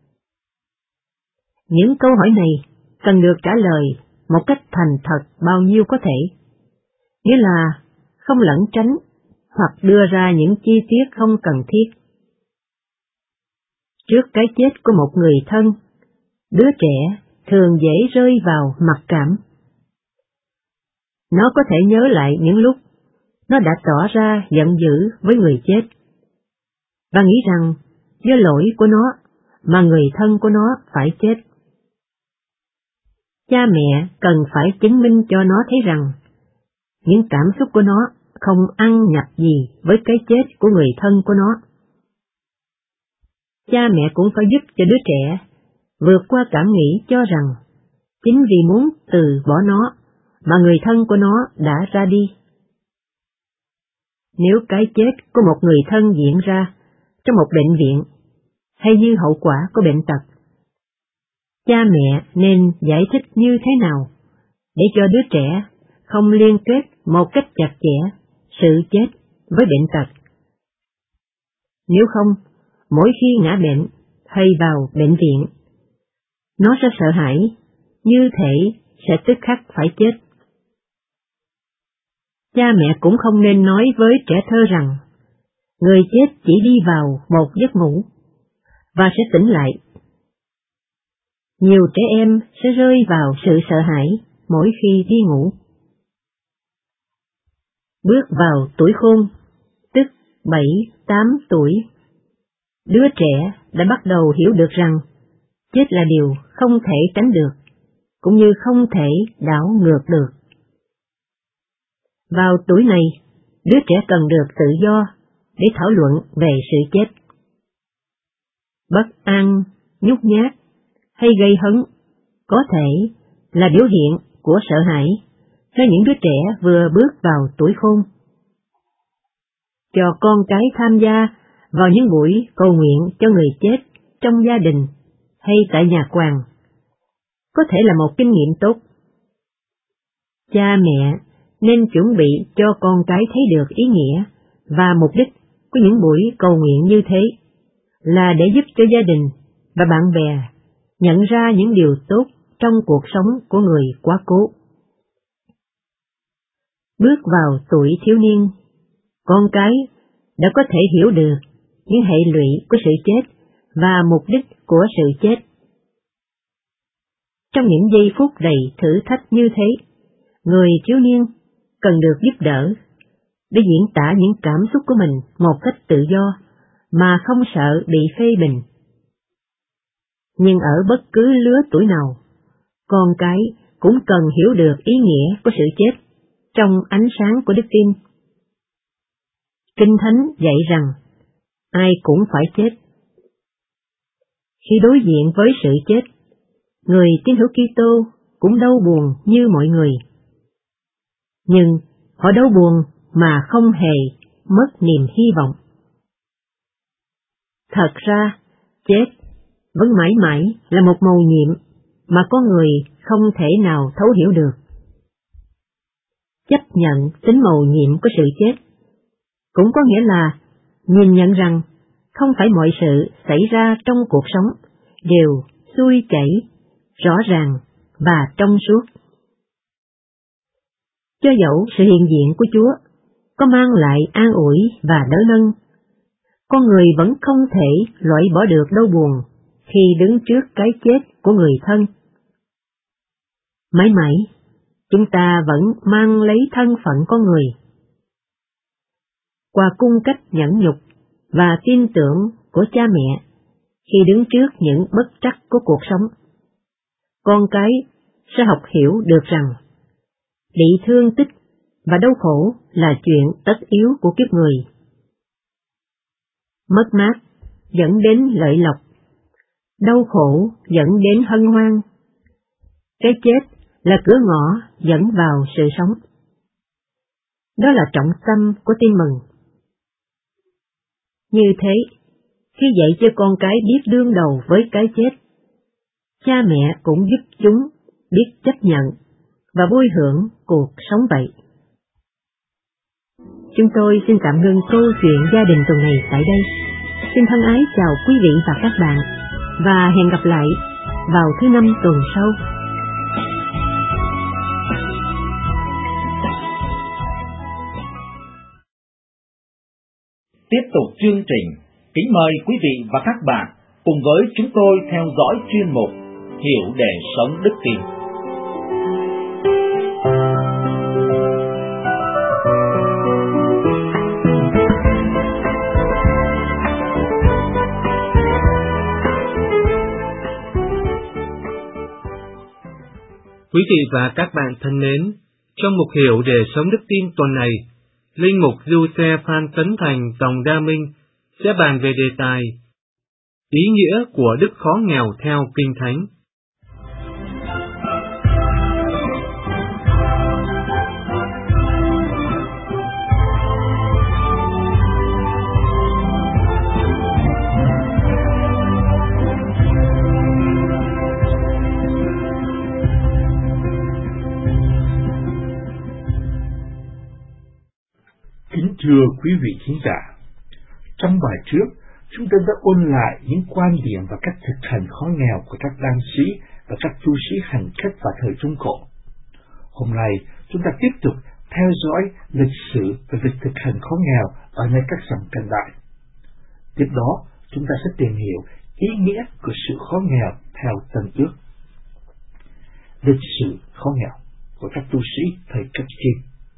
Những câu hỏi này cần được trả lời một cách thành thật bao nhiêu có thể, nghĩa là không lẩn tránh hoặc đưa ra những chi tiết không cần thiết. Trước cái chết của một người thân, đứa trẻ thường dễ rơi vào mặc cảm. Nó có thể nhớ lại những lúc nó đã tỏ ra giận dữ với người chết, và nghĩ rằng do lỗi của nó mà người thân của nó phải chết. Cha mẹ cần phải chứng minh cho nó thấy rằng những cảm xúc của nó không ăn nhập gì với cái chết của người thân của nó. Cha mẹ cũng phải giúp cho đứa trẻ vượt qua cảm nghĩ cho rằng chính vì muốn từ bỏ nó mà người thân của nó đã ra đi. Nếu cái chết của một người thân diễn ra trong một bệnh viện hay như hậu quả của bệnh tật, cha mẹ nên giải thích như thế nào để cho đứa trẻ không liên kết một cách chặt chẽ sự chết với bệnh tật. Nếu không, mỗi khi ngã bệnh hay vào bệnh viện, nó sẽ sợ hãi, như thể sẽ tức khắc phải chết. Cha mẹ cũng không nên nói với trẻ thơ rằng người chết chỉ đi vào một giấc ngủ và sẽ tỉnh lại. Nhiều trẻ em sẽ rơi vào sự sợ hãi mỗi khi đi ngủ. Bước vào tuổi khôn, tức bảy, tám tuổi, đứa trẻ đã bắt đầu hiểu được rằng chết là điều không thể tránh được, cũng như không thể đảo ngược được. Vào tuổi này, đứa trẻ cần được tự do để thảo luận về sự chết. Bất an, nhút nhát hay gây hấn có thể là biểu hiện của sợ hãi cho những đứa trẻ vừa bước vào tuổi khôn. Cho con cái tham gia vào những buổi cầu nguyện cho người chết trong gia đình hay tại nhà quan có thể là một kinh nghiệm tốt. Cha mẹ nên chuẩn bị cho con cái thấy được ý nghĩa và mục đích của những buổi cầu nguyện như thế là để giúp cho gia đình và bạn bè nhận ra những điều tốt trong cuộc sống của người quá cố. Bước vào tuổi thiếu niên, con cái đã có thể hiểu được những hệ lụy của sự chết và mục đích của sự chết. Trong những giây phút đầy thử thách như thế, người thiếu niên cần được giúp đỡ để diễn tả những cảm xúc của mình một cách tự do mà không sợ bị phê bình. Nhưng ở bất cứ lứa tuổi nào, con cái cũng cần hiểu được ý nghĩa của sự chết trong ánh sáng của đức tin. Kinh Thánh dạy rằng ai cũng phải chết. Khi đối diện với sự chết, người tín hữu Kitô cũng đau buồn như mọi người. Nhưng họ đau buồn mà không hề mất niềm hy vọng. Thật ra, chết vẫn mãi mãi là một mầu nhiệm mà con người không thể nào thấu hiểu được. Chấp nhận tính mầu nhiệm của sự chết cũng có nghĩa là nhìn nhận rằng không phải mọi sự xảy ra trong cuộc sống đều xuôi chảy, rõ ràng và trong suốt. Cho dẫu sự hiện diện của Chúa có mang lại an ủi và đỡ nâng, con người vẫn không thể loại bỏ được đau buồn khi đứng trước cái chết của người thân. Mãi mãi, chúng ta vẫn mang lấy thân phận con người. Qua cung cách nhẫn nhục và tin tưởng của cha mẹ khi đứng trước những bất trắc của cuộc sống, con cái sẽ học hiểu được rằng bị thương tích và đau khổ là chuyện tất yếu của kiếp người. Mất mát dẫn đến lợi lộc, đau khổ dẫn đến hân hoan. Cái chết là cửa ngõ dẫn vào sự sống. Đó là trọng tâm của tin mừng. Như thế, khi dạy cho con cái biết đương đầu với cái chết, cha mẹ cũng giúp chúng biết chấp nhận và vui hưởng cuộc sống vậy. Chúng tôi xin tạm ngưng câu chuyện gia đình tuần này tại đây. Xin thân ái chào quý vị và các bạn, và hẹn gặp lại vào thứ năm tuần sau. Tiếp tục chương trình, kính mời quý vị và các bạn cùng với chúng tôi theo dõi chuyên mục hiểu để sống đức tin. Quý vị và các bạn thân mến, trong mục hiểu để sống đức tin tuần này, Linh mục Du Xe Phan Tấn Thành dòng Đa Minh sẽ bàn về đề tài ý nghĩa của đức khó nghèo theo Kinh Thánh. Kính thưa quý vị khán giả, trong bài trước, chúng ta đã ôn lại những quan điểm và cách thực hành khó nghèo của các đan sĩ và các tu sĩ hành khất vào thời Trung Cổ. Hôm nay, chúng ta tiếp tục theo dõi lịch sử về việc thực hành khó nghèo ở nơi các dòng cận đại. Tiếp đó, chúng ta sẽ tìm hiểu ý nghĩa của sự khó nghèo theo Tân Ước. Lịch sử khó nghèo của các tu sĩ thời Cấp Kim.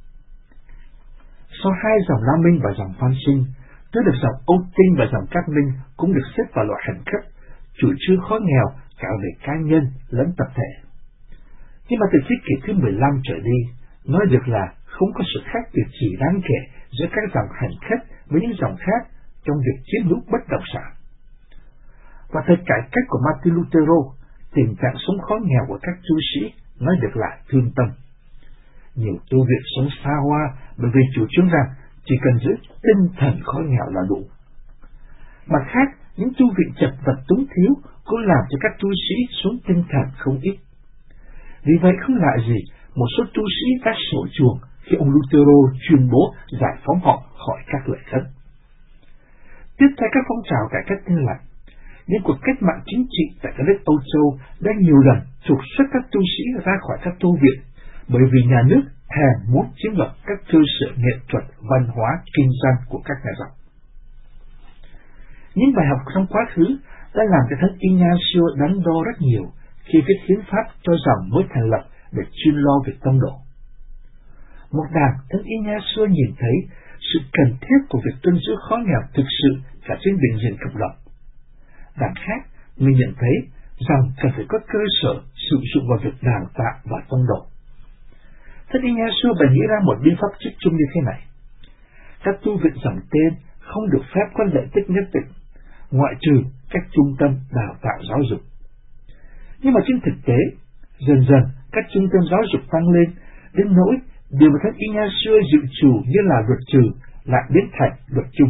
Sau hai dòng La Minh và dòng Phan Sinh, tới được dòng Âu Tinh và dòng Cát Minh cũng được xếp vào loại hành khất, chủ trương khó nghèo cả về cá nhân lẫn tập thể. Nhưng mà từ thế kỷ thứ mười lăm trở đi, nói được là không có sự khác biệt gì đáng kể giữa các dòng hành khất với những dòng khác trong việc chiếm hữu bất động sản. Và thời cải cách của Martin Luther, tình trạng sống khó nghèo của các tu sĩ nói được là thương tâm. Nhiều tu viện sống xa hoa bởi vì chủ trương rằng chỉ cần giữ tinh thần khó nghèo là đủ. Mặt khác, những tu viện chật vật túng thiếu cũng làm cho các tu sĩ xuống tinh thần không ít. Vì vậy không lạ gì một số tu sĩ đã sổ chuồng khi ông Luther tuyên bố giải phóng họ khỏi các lệ khất. Tiếp theo các phong trào cải cách Tin Lành, những cuộc cách mạng chính trị tại các nước Âu Châu đã nhiều lần trục xuất các tu sĩ ra khỏi các tu viện, bởi vì nhà nước thèm muốn chiếm đoạt các cơ sở nghệ thuật, văn hóa, kinh doanh của các nhà giàu. Những bài học trong quá khứ đã làm cho Thánh Ignacio đắn đo rất nhiều khi viết hiến pháp cho dòng mới thành lập để chuyên lo việc tông đồ. Một đảng, Thánh Ignacio nhìn thấy sự cần thiết của việc tuân giữ khó nghèo thực sự cả trên bình diện cộng đồng. Đảng khác, người nhận thấy rằng cần phải có cơ sở sử dụng vào việc đào tạo và tông đồ. Thánh Ignacio bèn nghĩ ra một biện pháp chức chung như thế này: các tu viện dòng tên không được phép có lệ tích nhất định, ngoại trừ các trung tâm đào tạo giáo dục. Nhưng mà trên thực tế, dần dần các trung tâm giáo dục tăng lên đến nỗi điều mà Thánh Ignacio dự trù như là luật trừ lại biến thành luật chung.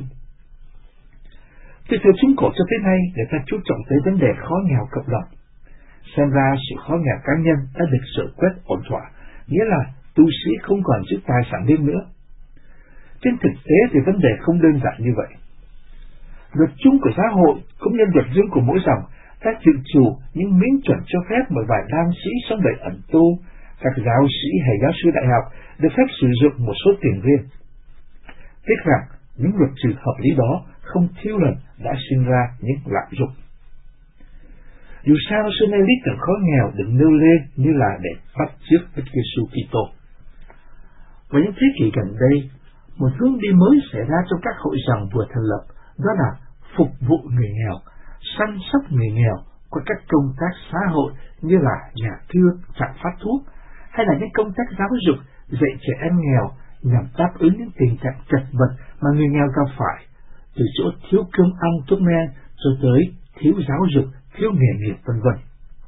Từ thời Trung Cổ cho tới nay, người ta chú trọng tới vấn đề khó nghèo cộng đồng. Xem ra sự khó nghèo cá nhân đã được sửa quét ổn thỏa, nghĩa là tu sĩ không còn giữ tài sản thêm nữa. Trên thực tế thì vấn đề không đơn giản như vậy. Luật chung của xã hội cũng như luật riêng của mỗi dòng đã dự trù những miễn chuẩn cho phép một vài đan sĩ sống đời ẩn tu, các giáo sĩ hay giáo sư đại học được phép sử dụng một số tiền riêng. Tiếc rằng những luật trừ hợp lý đó không thiếu lần đã sinh ra những lạm dụng. Dù sao, xưa nay lý tưởng khó nghèo được nêu lên như là để bắt chước Đức Giêsu Kitô. Và những thế kỷ gần đây, một hướng đi mới xảy ra trong các hội dòng vừa thành lập, đó là phục vụ người nghèo, săn sóc người nghèo qua các công tác xã hội như là nhà thương, trạm phát thuốc, hay là những công tác giáo dục dạy trẻ em nghèo nhằm đáp ứng những tình trạng chật vật mà người nghèo gặp phải, từ chỗ thiếu cơm ăn thuốc men cho tới thiếu giáo dục, thiếu nghề nghiệp vân vân.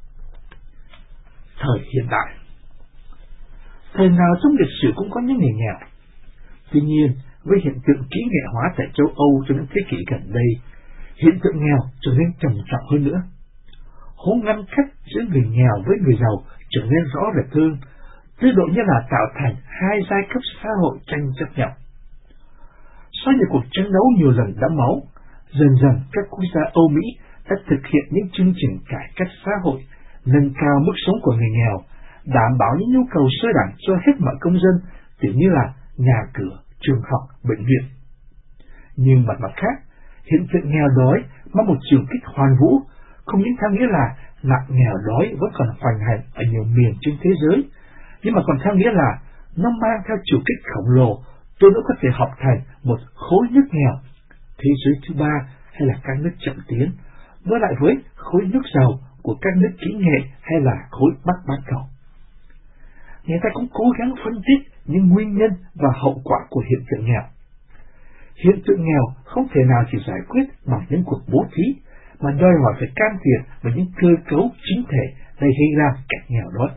Thời hiện đại, thời nào trong lịch sử cũng có những người nghèo. Tuy nhiên, với hiện tượng kỹ nghệ hóa tại châu Âu trong những thế kỷ gần đây, hiện tượng nghèo trở nên trầm trọng hơn nữa. Hố ngăn cách giữa người nghèo với người giàu trở nên rõ rệt hơn, tới độ như là tạo thành hai giai cấp xã hội tranh chấp nhau. Sau những cuộc tranh đấu nhiều lần đẫm máu, dần dần các quốc gia Âu Mỹ đã thực hiện những chương trình cải cách xã hội, nâng cao mức sống của người nghèo, đảm bảo những nhu cầu sơ đẳng cho hết mọi công dân, tỉ như là nhà cửa, trường học, bệnh viện. Nhưng mặt mặt khác, hiện tượng nghèo đói mang một chiều kích hoàn vũ, không những theo nghĩa là nạn nghèo đói vẫn còn hoành hành ở nhiều miền trên thế giới, nhưng mà còn theo nghĩa là nó mang theo chiều kích khổng lồ, tôi nó có thể học thành một khối nước nghèo, thế giới thứ ba hay là các nước chậm tiến, với lại với khối nước giàu của các nước kỹ nghệ hay là khối Bắc bán cầu. Người ta cũng cố gắng phân tích những nguyên nhân và hậu quả của hiện tượng nghèo. Hiện tượng nghèo không thể nào chỉ giải quyết bằng những cuộc bố thí, mà đòi hỏi phải can thiệp vào những cơ cấu chính thể để gây ra cảnh nghèo đói.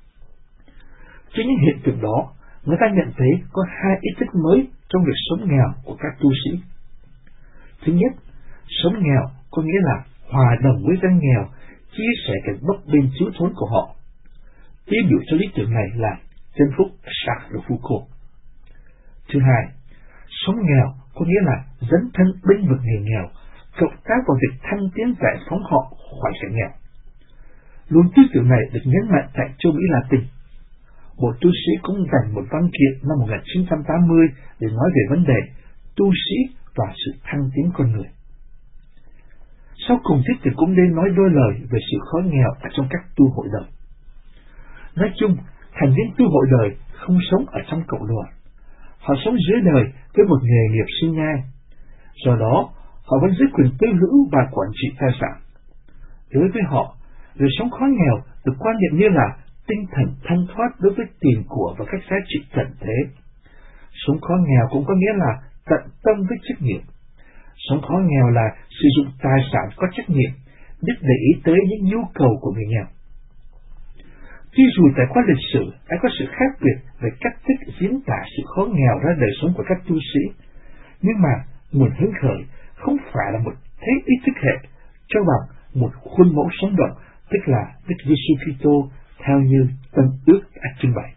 Trên những hiện tượng đó, người ta nhận thấy có hai ý thức mới trong việc sống nghèo của các tu sĩ. Thứ nhất, sống nghèo có nghĩa là hòa đồng với dân nghèo, chia sẻ cái bấp bênh thiếu thốn của họ. Tiêu biểu cho lý tưởng này là chân phúc Charles de Foucault. Thứ hai, sống nghèo có nghĩa là dấn thân bênh vực người nghèo, cộng tác vào việc thăng tiến giải phóng họ khỏi cảnh nghèo. Luồng tư tưởng này được nhấn mạnh tại châu Mỹ Latin. Một tu sĩ cũng dành một văn kiện năm một nghìn chín trăm tám mươi để nói về vấn đề tu sĩ và sự thăng tiến con người. Sau cùng Thích thì cũng nên nói đôi lời về sự khó nghèo ở trong các tu hội đời. Nói chung, thành viên tu hội đời không sống ở trong cộng đoàn. Họ sống dưới đời với một nghề nghiệp sinh nhai. Do đó, họ vẫn giữ quyền tư hữu và quản trị tài sản. Đối với họ, đời sống khó nghèo được quan niệm như là tinh thần thanh thoát đối với tiền của và các giá trị tận thế. Sống khó nghèo cũng có nghĩa là tận tâm với trách nhiệm. Sống khó nghèo là sử dụng tài sản có trách nhiệm, biết để ý tới những nhu cầu của người nghèo. Tuy dù tại qua lịch sử đã có sự khác biệt về cách thức diễn tả sự khó nghèo ra đời sống của các tu sĩ, nhưng mà nguồn hứng khởi không phải là một thế ý thức hệ, cho bằng một khuôn mẫu sống động, tức là Đức Giêsu Kitô theo như Tân Ước đã trưng bày.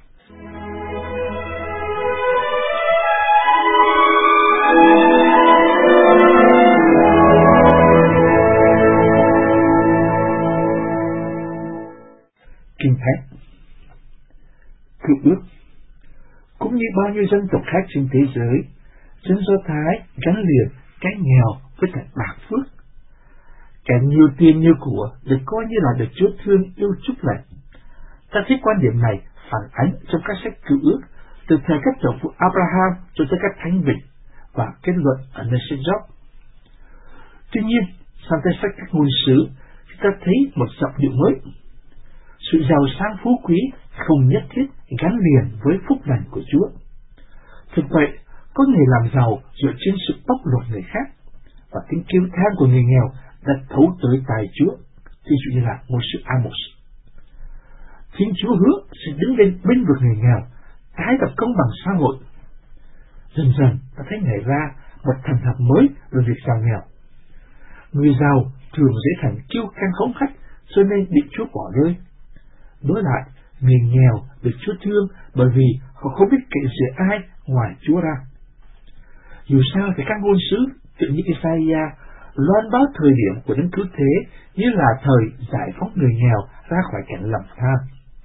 Kinh Thánh. Cựu ước. Cũng như bao nhiêu dân tộc khác trên thế giới, dân Do Thái gắn liền cái nghèo với cả bạc phước. Kẻ nhiều tiền nhiều của được coi như là được Chúa thương yêu chúc lành. Ta thấy quan điểm này phản ánh trong các sách Cựu ước, từ thời các tổ phụ Abraham cho tới các thánh vị và kết luận ở nơi sách Job. Tuy nhiên, sang tới sách các ngôn sứ, ta thấy một giọng điệu mới. Sự giàu sang phú quý không nhất thiết gắn liền với phúc lành của Chúa. Thực vậy, có người làm giàu dựa trên sự bóc lột người khác, và tiếng kêu than của người nghèo đã thấu tới tai Chúa, ví dụ như là ngôn sứ Amos. Thiên Chúa hứa sẽ đứng lên bên vực người nghèo, tái lập công bằng xã hội. Dần dần ta thấy nảy ra một thành hợp mới về việc giàu nghèo. Người giàu thường dễ thành kiêu căng hống hách, cho nên bị Chúa bỏ rơi. Đối lại, người nghèo được Chúa thương bởi vì họ không biết kệ dễ ai ngoài Chúa ra. Dù sao thì các ngôn sứ tự như Isaiah loan báo thời điểm của đấng cứu thế như là thời giải phóng người nghèo ra khỏi cảnh lầm than.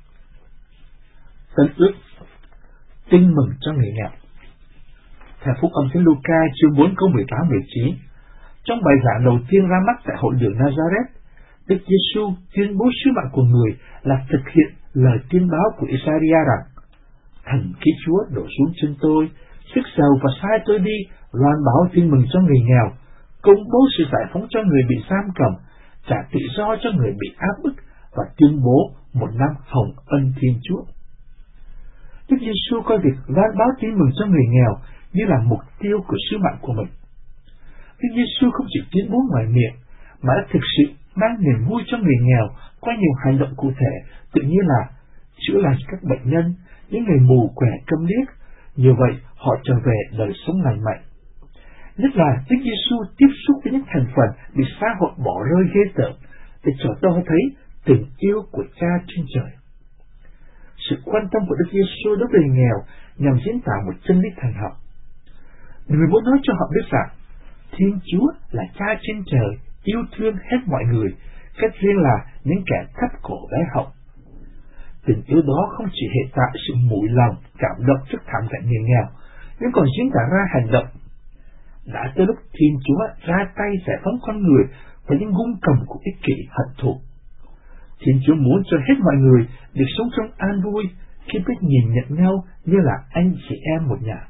Tân ước. Tin mừng cho người nghèo. Theo Phúc âm Thánh Luca chương bốn câu mười tám mười chín, trong bài giảng đầu tiên ra mắt tại hội đường Nazareth, Đức Giêsu tuyên bố sứ mạng của người là thực hiện lời tuyên báo của Isaiah rằng: Thần khí Chúa đổ xuống trên tôi, sức giàu và sai tôi đi, loan báo tin mừng cho người nghèo, công bố sự giải phóng cho người bị giam cầm, trả tự do cho người bị áp bức và tuyên bố một năm hồng ân Thiên Chúa. Đức Giêsu coi việc loan báo tin mừng cho người nghèo như là mục tiêu của sứ mạng của mình. Đức Giêsu không chỉ tuyên bố ngoài miệng, mà đã thực sự mang niềm vui cho người nghèo qua nhiều hành động cụ thể, tự như là chữa lành các bệnh nhân, những người mù quẻ câm điếc. Như vậy, họ trở về đời sống lành mạnh. Nhất là Đức Giêsu tiếp xúc với những thành phần bị xã hội bỏ rơi ghê tởm, để cho tôi thấy tình yêu của Cha trên trời. Sự quan tâm của Đức Giêsu đối với người nghèo nhằm diễn tả một chân lý thần học. Người muốn nói cho họ biết rằng Thiên Chúa là Cha trên trời, yêu thương hết mọi người, cách riêng là những kẻ thấp cổ bé họng. Tình yêu đó không chỉ hệ tại sự mũi lòng, cảm động trước thảm cảnh người nghèo, nhưng còn diễn tả ra hành động. đã tới lúc Thiên Chúa ra tay giải phóng con người với những gung cầm của ích kỷ hận thù. Thiên Chúa muốn cho hết mọi người được sống trong an vui khi biết nhìn nhận nhau như là anh chị em một nhà.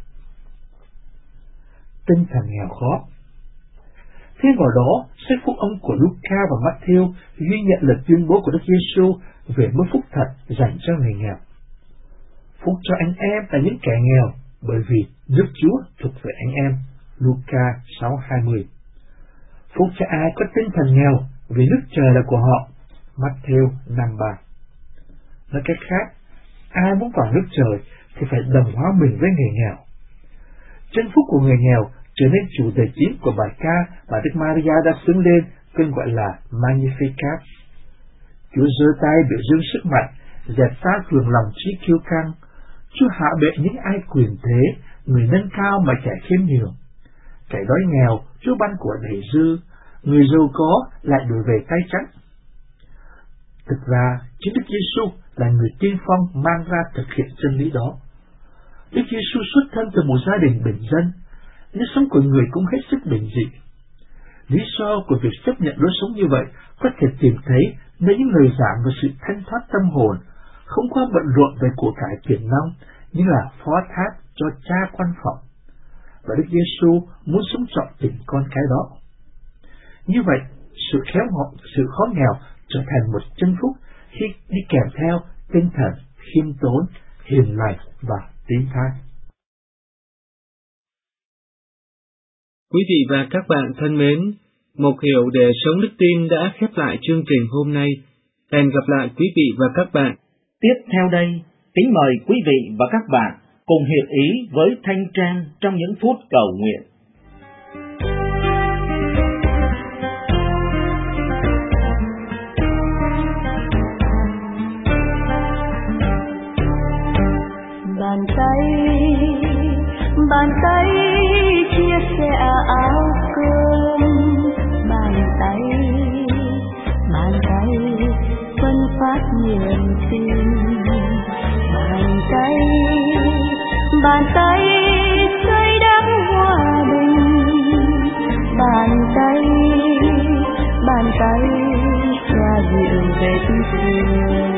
Tinh thần nghèo khó. Thêm vào đó, sách phúc âm của Luca và Matthew ghi nhận lời tuyên bố của Đức Giêsu về mức phúc thật dành cho người nghèo. Phúc cho anh em là những kẻ nghèo, bởi vì nước Chúa thuộc về anh em. Luca sáu hai mươi. Phúc cho ai có tinh thần nghèo, vì nước trời là của họ. Matthew năm ba. Nói cách khác, ai muốn vào nước trời thì phải đồng hóa mình với người nghèo. Chân phúc của người nghèo trở nên chủ đề chính của bài ca mà Đức Maria đã xướng lên, tên gọi là Magnificat. Chúa giơ tay biểu dương sức mạnh, dẹp phá cường lòng trí kiêu căng. Chúa hạ bệ những ai quyền thế, người nâng cao mà kẻ khiêm nhường. Kẻ đói nghèo, Chúa ban của đầy dư, người giàu có lại đổi về tay trắng. Thực ra, chính Đức Giêsu là người tiên phong mang ra thực hiện chân lý đó. Đức Giêsu xuất thân từ một gia đình bình dân, nếp sống của người cũng hết sức bình dị. Lý do của việc chấp nhận lối sống như vậy có thể tìm thấy nơi những lời giảng về sự thanh thoát tâm hồn, không qua bận rộn về của cải tiền nong, như là phó thác cho cha quan phòng. Và Đức Giêsu muốn sống trọn tình con cái đó. Như vậy, sự khéo họ, sự khó nghèo trở thành một chân phúc khi đi kèm theo tinh thần khiêm tốn, hiền lành và tín thác. Quý vị và các bạn thân mến, Mục Hiểu để sống đức tin đã khép lại chương trình hôm nay. Hẹn gặp lại quý vị và các bạn. Tiếp theo đây, kính mời quý vị và các bạn cùng hiệp ý với Thanh Trang trong những phút cầu nguyện. Bàn tay, bàn tay chia sẻ áo cơm, bàn tay, bàn tay phân phát niềm tin, bàn tay, bàn tay xây đắp hòa bình, bàn tay, bàn tay xoa dịu vết thương.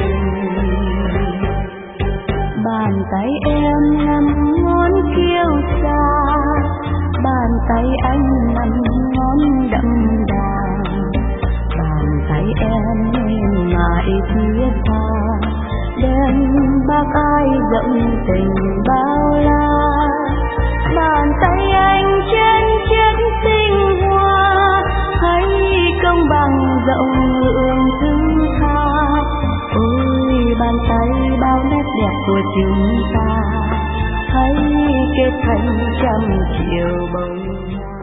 Bàn tay em nằm ngón kiêu xa, bàn tay anh nằm ngón đậm đà, bàn tay em mềm mại thiết tha, đem bác ai rộng tình bao la. Bàn tay anh trên chiếc tinh hoa, hay công bằng rộng lượng thứ tha. Ôi bàn tay bao nét đẹp của chúng ta, hãy kết thành trăm triệu bông hoa.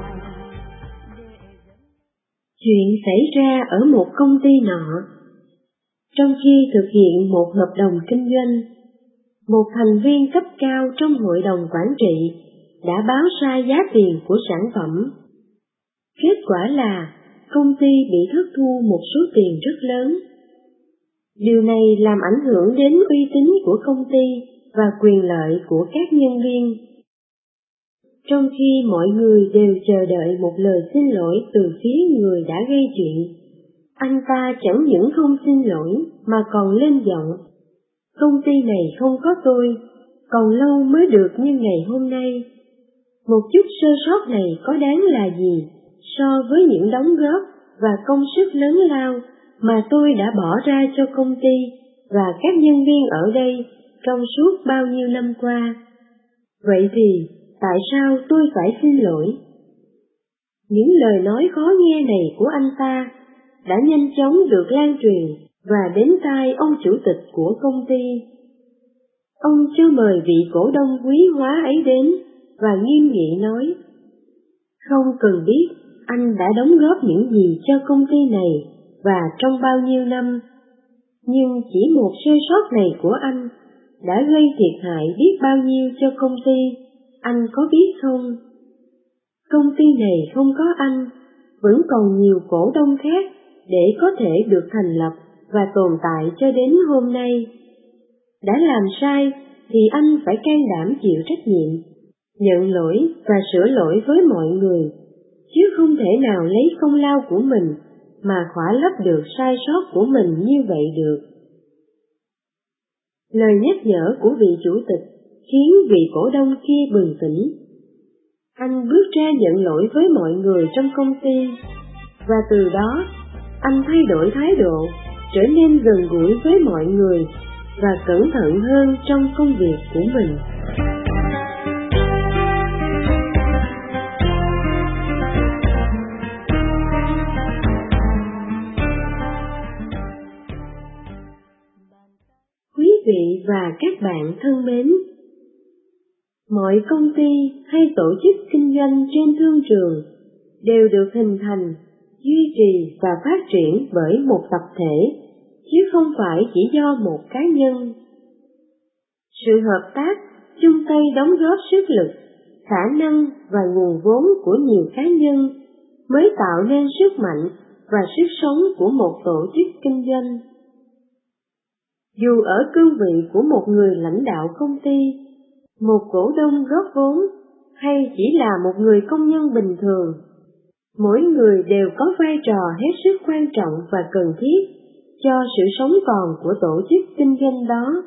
Chuyện xảy ra ở một công ty nọ. Trong khi thực hiện một hợp đồng kinh doanh, một thành viên cấp cao trong hội đồng quản trị đã báo sai giá tiền của sản phẩm. Kết quả là công ty bị thất thu một số tiền rất lớn. Điều này làm ảnh hưởng đến uy tín của công ty và quyền lợi của các nhân viên. Trong khi mọi người đều chờ đợi một lời xin lỗi từ phía người đã gây chuyện, anh ta chẳng những không xin lỗi mà còn lên giọng: công ty này không có tôi, còn lâu mới được như ngày hôm nay. Một chút sơ sót này có đáng là gì so với những đóng góp và công sức lớn lao mà tôi đã bỏ ra cho công ty và các nhân viên ở đây trong suốt bao nhiêu năm qua. Vậy thì, tại sao tôi phải xin lỗi? Những lời nói khó nghe này của anh ta đã nhanh chóng được lan truyền và đến tai ông chủ tịch của công ty. Ông cho mời vị cổ đông quý hóa ấy đến và nghiêm nghị nói: không cần biết anh đã đóng góp những gì cho công ty này và trong bao nhiêu năm, nhưng chỉ một sơ sót này của anh đã gây thiệt hại biết bao nhiêu cho công ty, anh có biết không? Công ty này không có anh, vẫn còn nhiều cổ đông khác để có thể được thành lập và tồn tại cho đến hôm nay. Đã làm sai thì anh phải can đảm chịu trách nhiệm. nhận lỗi và sửa lỗi với mọi người, chứ không thể nào lấy công lao của mình mà khỏa lấp được sai sót của mình như vậy được. Lời nhắc nhở của vị chủ tịch khiến vị cổ đông kia bừng tỉnh. Anh bước ra nhận lỗi với mọi người trong công ty, và từ đó anh thay đổi thái độ, trở nên gần gũi với mọi người và cẩn thận hơn trong công việc của mình. Quý vị và các bạn thân mến, mọi công ty hay tổ chức kinh doanh trên thương trường đều được hình thành, duy trì và phát triển bởi một tập thể, chứ không phải chỉ do một cá nhân. Sự hợp tác, chung tay đóng góp sức lực, khả năng và nguồn vốn của nhiều cá nhân mới tạo nên sức mạnh và sức sống của một tổ chức kinh doanh. Dù ở cương vị của một người lãnh đạo công ty, một cổ đông góp vốn, hay chỉ là một người công nhân bình thường, mỗi người đều có vai trò hết sức quan trọng và cần thiết cho sự sống còn của tổ chức kinh doanh đó.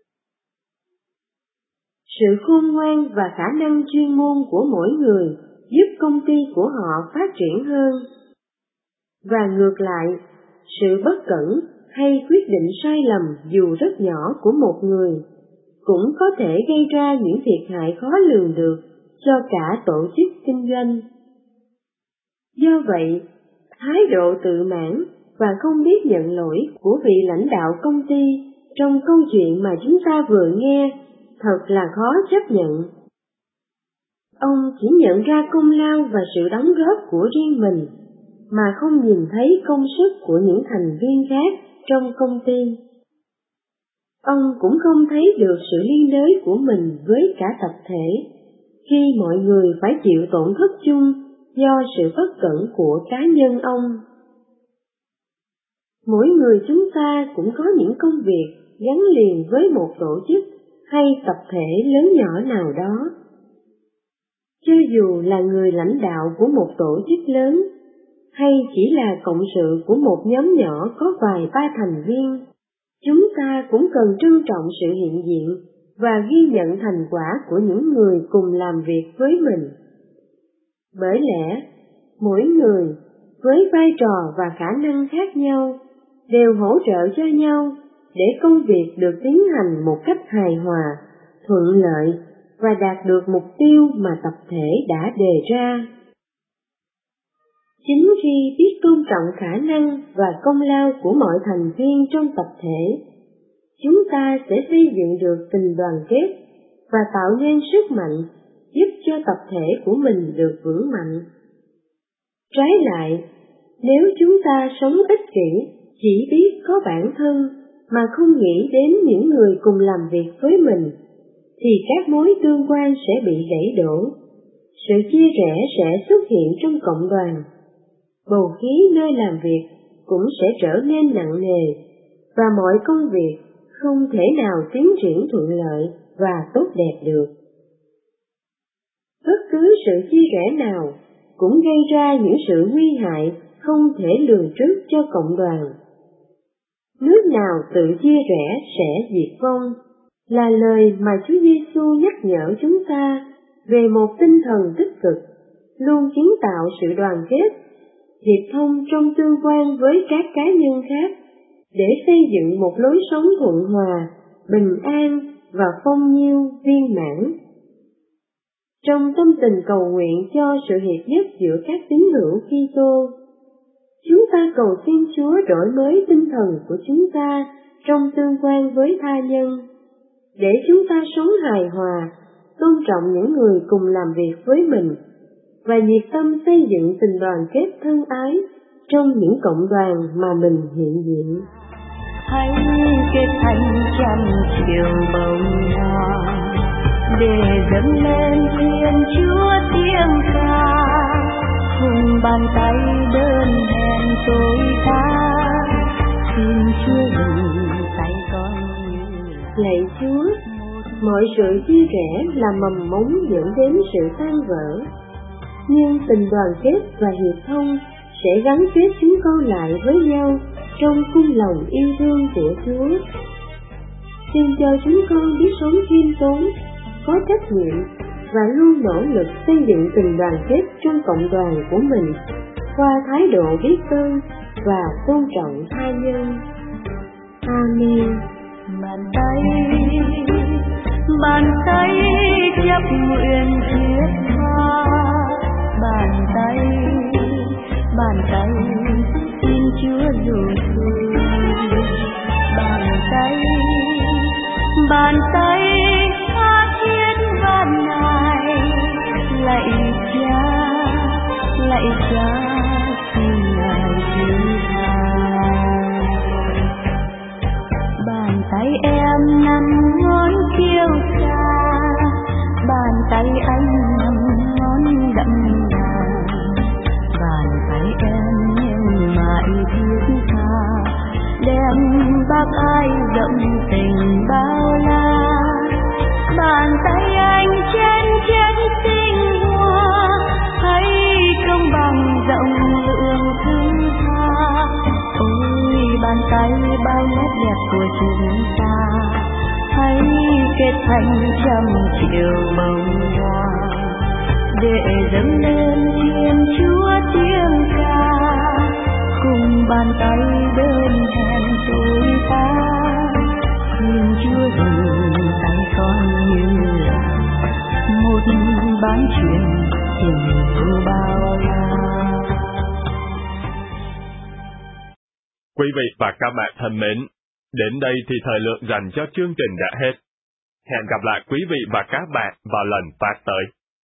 Sự khôn ngoan và khả năng chuyên môn của mỗi người giúp công ty của họ phát triển hơn. Và ngược lại, sự bất cẩn hay quyết định sai lầm dù rất nhỏ của một người cũng có thể gây ra những thiệt hại khó lường được cho cả tổ chức kinh doanh. Do vậy, thái độ tự mãn và không biết nhận lỗi của vị lãnh đạo công ty trong câu chuyện mà chúng ta vừa nghe thật là khó chấp nhận. Ông chỉ nhận ra công lao và sự đóng góp của riêng mình, mà không nhìn thấy công sức của những thành viên khác trong công ty. Ông cũng không thấy được sự liên đới của mình với cả tập thể, khi mọi người phải chịu tổn thất chung do sự bất cẩn của cá nhân ông. Mỗi người chúng ta cũng có những công việc gắn liền với một tổ chức hay tập thể lớn nhỏ nào đó. Cho dù là người lãnh đạo của một tổ chức lớn, hay chỉ là cộng sự của một nhóm nhỏ có vài ba thành viên, chúng ta cũng cần trân trọng sự hiện diện và ghi nhận thành quả của những người cùng làm việc với mình. Bởi lẽ, mỗi người với vai trò và khả năng khác nhau đều hỗ trợ cho nhau để công việc được tiến hành một cách hài hòa, thuận lợi và đạt được mục tiêu mà tập thể đã đề ra. Chính khi biết tôn trọng khả năng và công lao của mọi thành viên trong tập thể, chúng ta sẽ xây dựng được tình đoàn kết và tạo nên sức mạnh giúp cho tập thể của mình được vững mạnh. Trái lại, nếu chúng ta sống ích kỷ, chỉ biết có bản thân mà không nghĩ đến những người cùng làm việc với mình, thì các mối tương quan sẽ bị gãy đổ, sự chia rẽ sẽ xuất hiện trong cộng đoàn, bầu khí nơi làm việc cũng sẽ trở nên nặng nề, và mọi công việc không thể nào tiến triển thuận lợi và tốt đẹp được. Bất cứ sự chia rẽ nào cũng gây ra những sự nguy hại không thể lường trước cho cộng đoàn. Nước nào tự chia rẽ sẽ diệt vong, là lời mà Chúa Giêsu nhắc nhở chúng ta về một tinh thần tích cực, luôn kiến tạo sự đoàn kết, hiệp thông trong tương quan với các cá nhân khác, để xây dựng một lối sống thuận hòa, bình an và phong nhiêu viên mãn. Trong tâm tình cầu nguyện cho sự hiệp nhất giữa các tín hữu Kitô, chúng ta cầu xin Chúa đổi mới tinh thần của chúng ta trong tương quan với tha nhân, để chúng ta sống hài hòa, tôn trọng những người cùng làm việc với mình, và nhiệt tâm xây dựng tình đoàn kết thân ái trong những cộng đoàn mà mình hiện diện. Hãy kết thành trăm triệu bông hoa để dâng lên Thiên Chúa tiếng ca, cùng bàn tay đơn hẹn tôi ta, xin Chúa đừng tay con. Lạy Chúa, Mọi sự chia rẽ là mầm mống dẫn đến sự tan vỡ, nhưng tình đoàn kết và hiệp thông sẽ gắn kết chúng con lại với nhau trong cung lòng yêu thương của Chúa. Xin cho chúng con biết sống khiêm tốn, có trách nhiệm và luôn nỗ lực xây dựng tình đoàn kết trong cộng đoàn của mình qua thái độ biết ơn và tôn trọng tha nhân. Amen. Bàn tay, bàn tay chấp nguyện thiết tha, bàn tay, bàn tay xin Chúa dù thương, bàn tay, bàn tay tha thiết van nài, lạy Cha, lạy Cha xin Ngài thứ tha. Bàn tay em nằm ngón kiêu xa, bàn tay anh nằm ngón đậm đà, bàn tay em nhưng mãi thiết tha, đem bác ai rộng tình bao la. Bàn tay anh trên trên tinh hoa, hay công bằng rộng lượng thứ tha. Ôi bàn tay bao nét đẹp của chúng ta, hãy kết thành trăm triệu bông hoa, để dâng lên Thiên Chúa tiếng ca. Cùng bàn tay đơn hẹn tôi ta, Thiên Chúa dùng tay con như là một bán chuyện tình yêu bao la. Quý vị và các bạn thân mến, đến đây thì thời lượng dành cho chương trình đã hết. Hẹn gặp lại quý vị và các bạn vào lần phát tới.